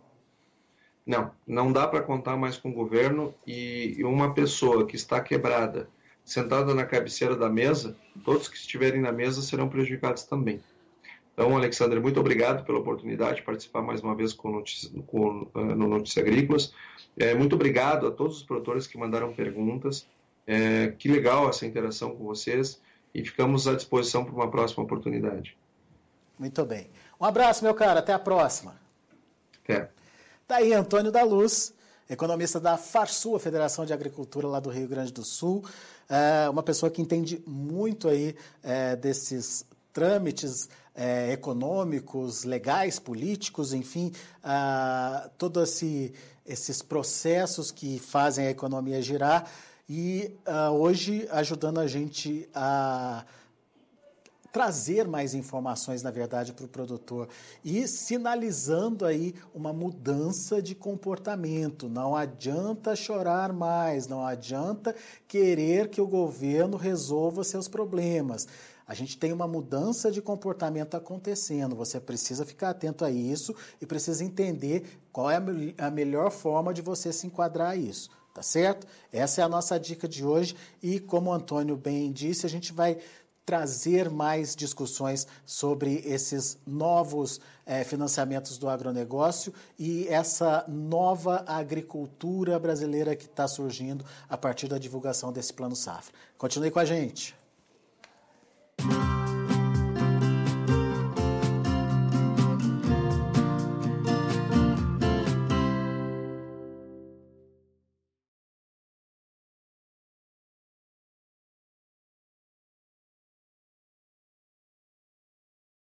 Não, não dá para contar mais com o governo e uma pessoa que está quebrada, sentada na cabeceira da mesa, todos que estiverem na mesa serão prejudicados também. Então, Alexandre, muito obrigado pela oportunidade de participar mais uma vez com notícia, com, uh, no Notícias Agrícolas. É, muito obrigado a todos os produtores que mandaram perguntas. É, que legal essa interação com vocês e ficamos à disposição para uma próxima oportunidade. Muito bem. Um abraço, meu cara. Até a próxima. Até. Tá aí Antônio da Luz, economista da Farsul, a Federação de Agricultura lá do Rio Grande do Sul. É uma pessoa que entende muito aí é, desses trâmites é, econômicos, legais, políticos, enfim, ah, todos esse, esses processos que fazem a economia girar e ah, hoje ajudando a gente a trazer mais informações, na verdade, para o produtor e sinalizando aí uma mudança de comportamento. Não adianta chorar mais, não adianta querer que o governo resolva seus problemas. A gente tem uma mudança de comportamento acontecendo, você precisa ficar atento a isso e precisa entender qual é a melhor forma de você se enquadrar a isso, tá certo? Essa é a nossa dica de hoje e, como o Antônio bem disse, a gente vai trazer mais discussões sobre esses novos eh, financiamentos do agronegócio e essa nova agricultura brasileira que está surgindo a partir da divulgação desse Plano Safra. Continue com a gente.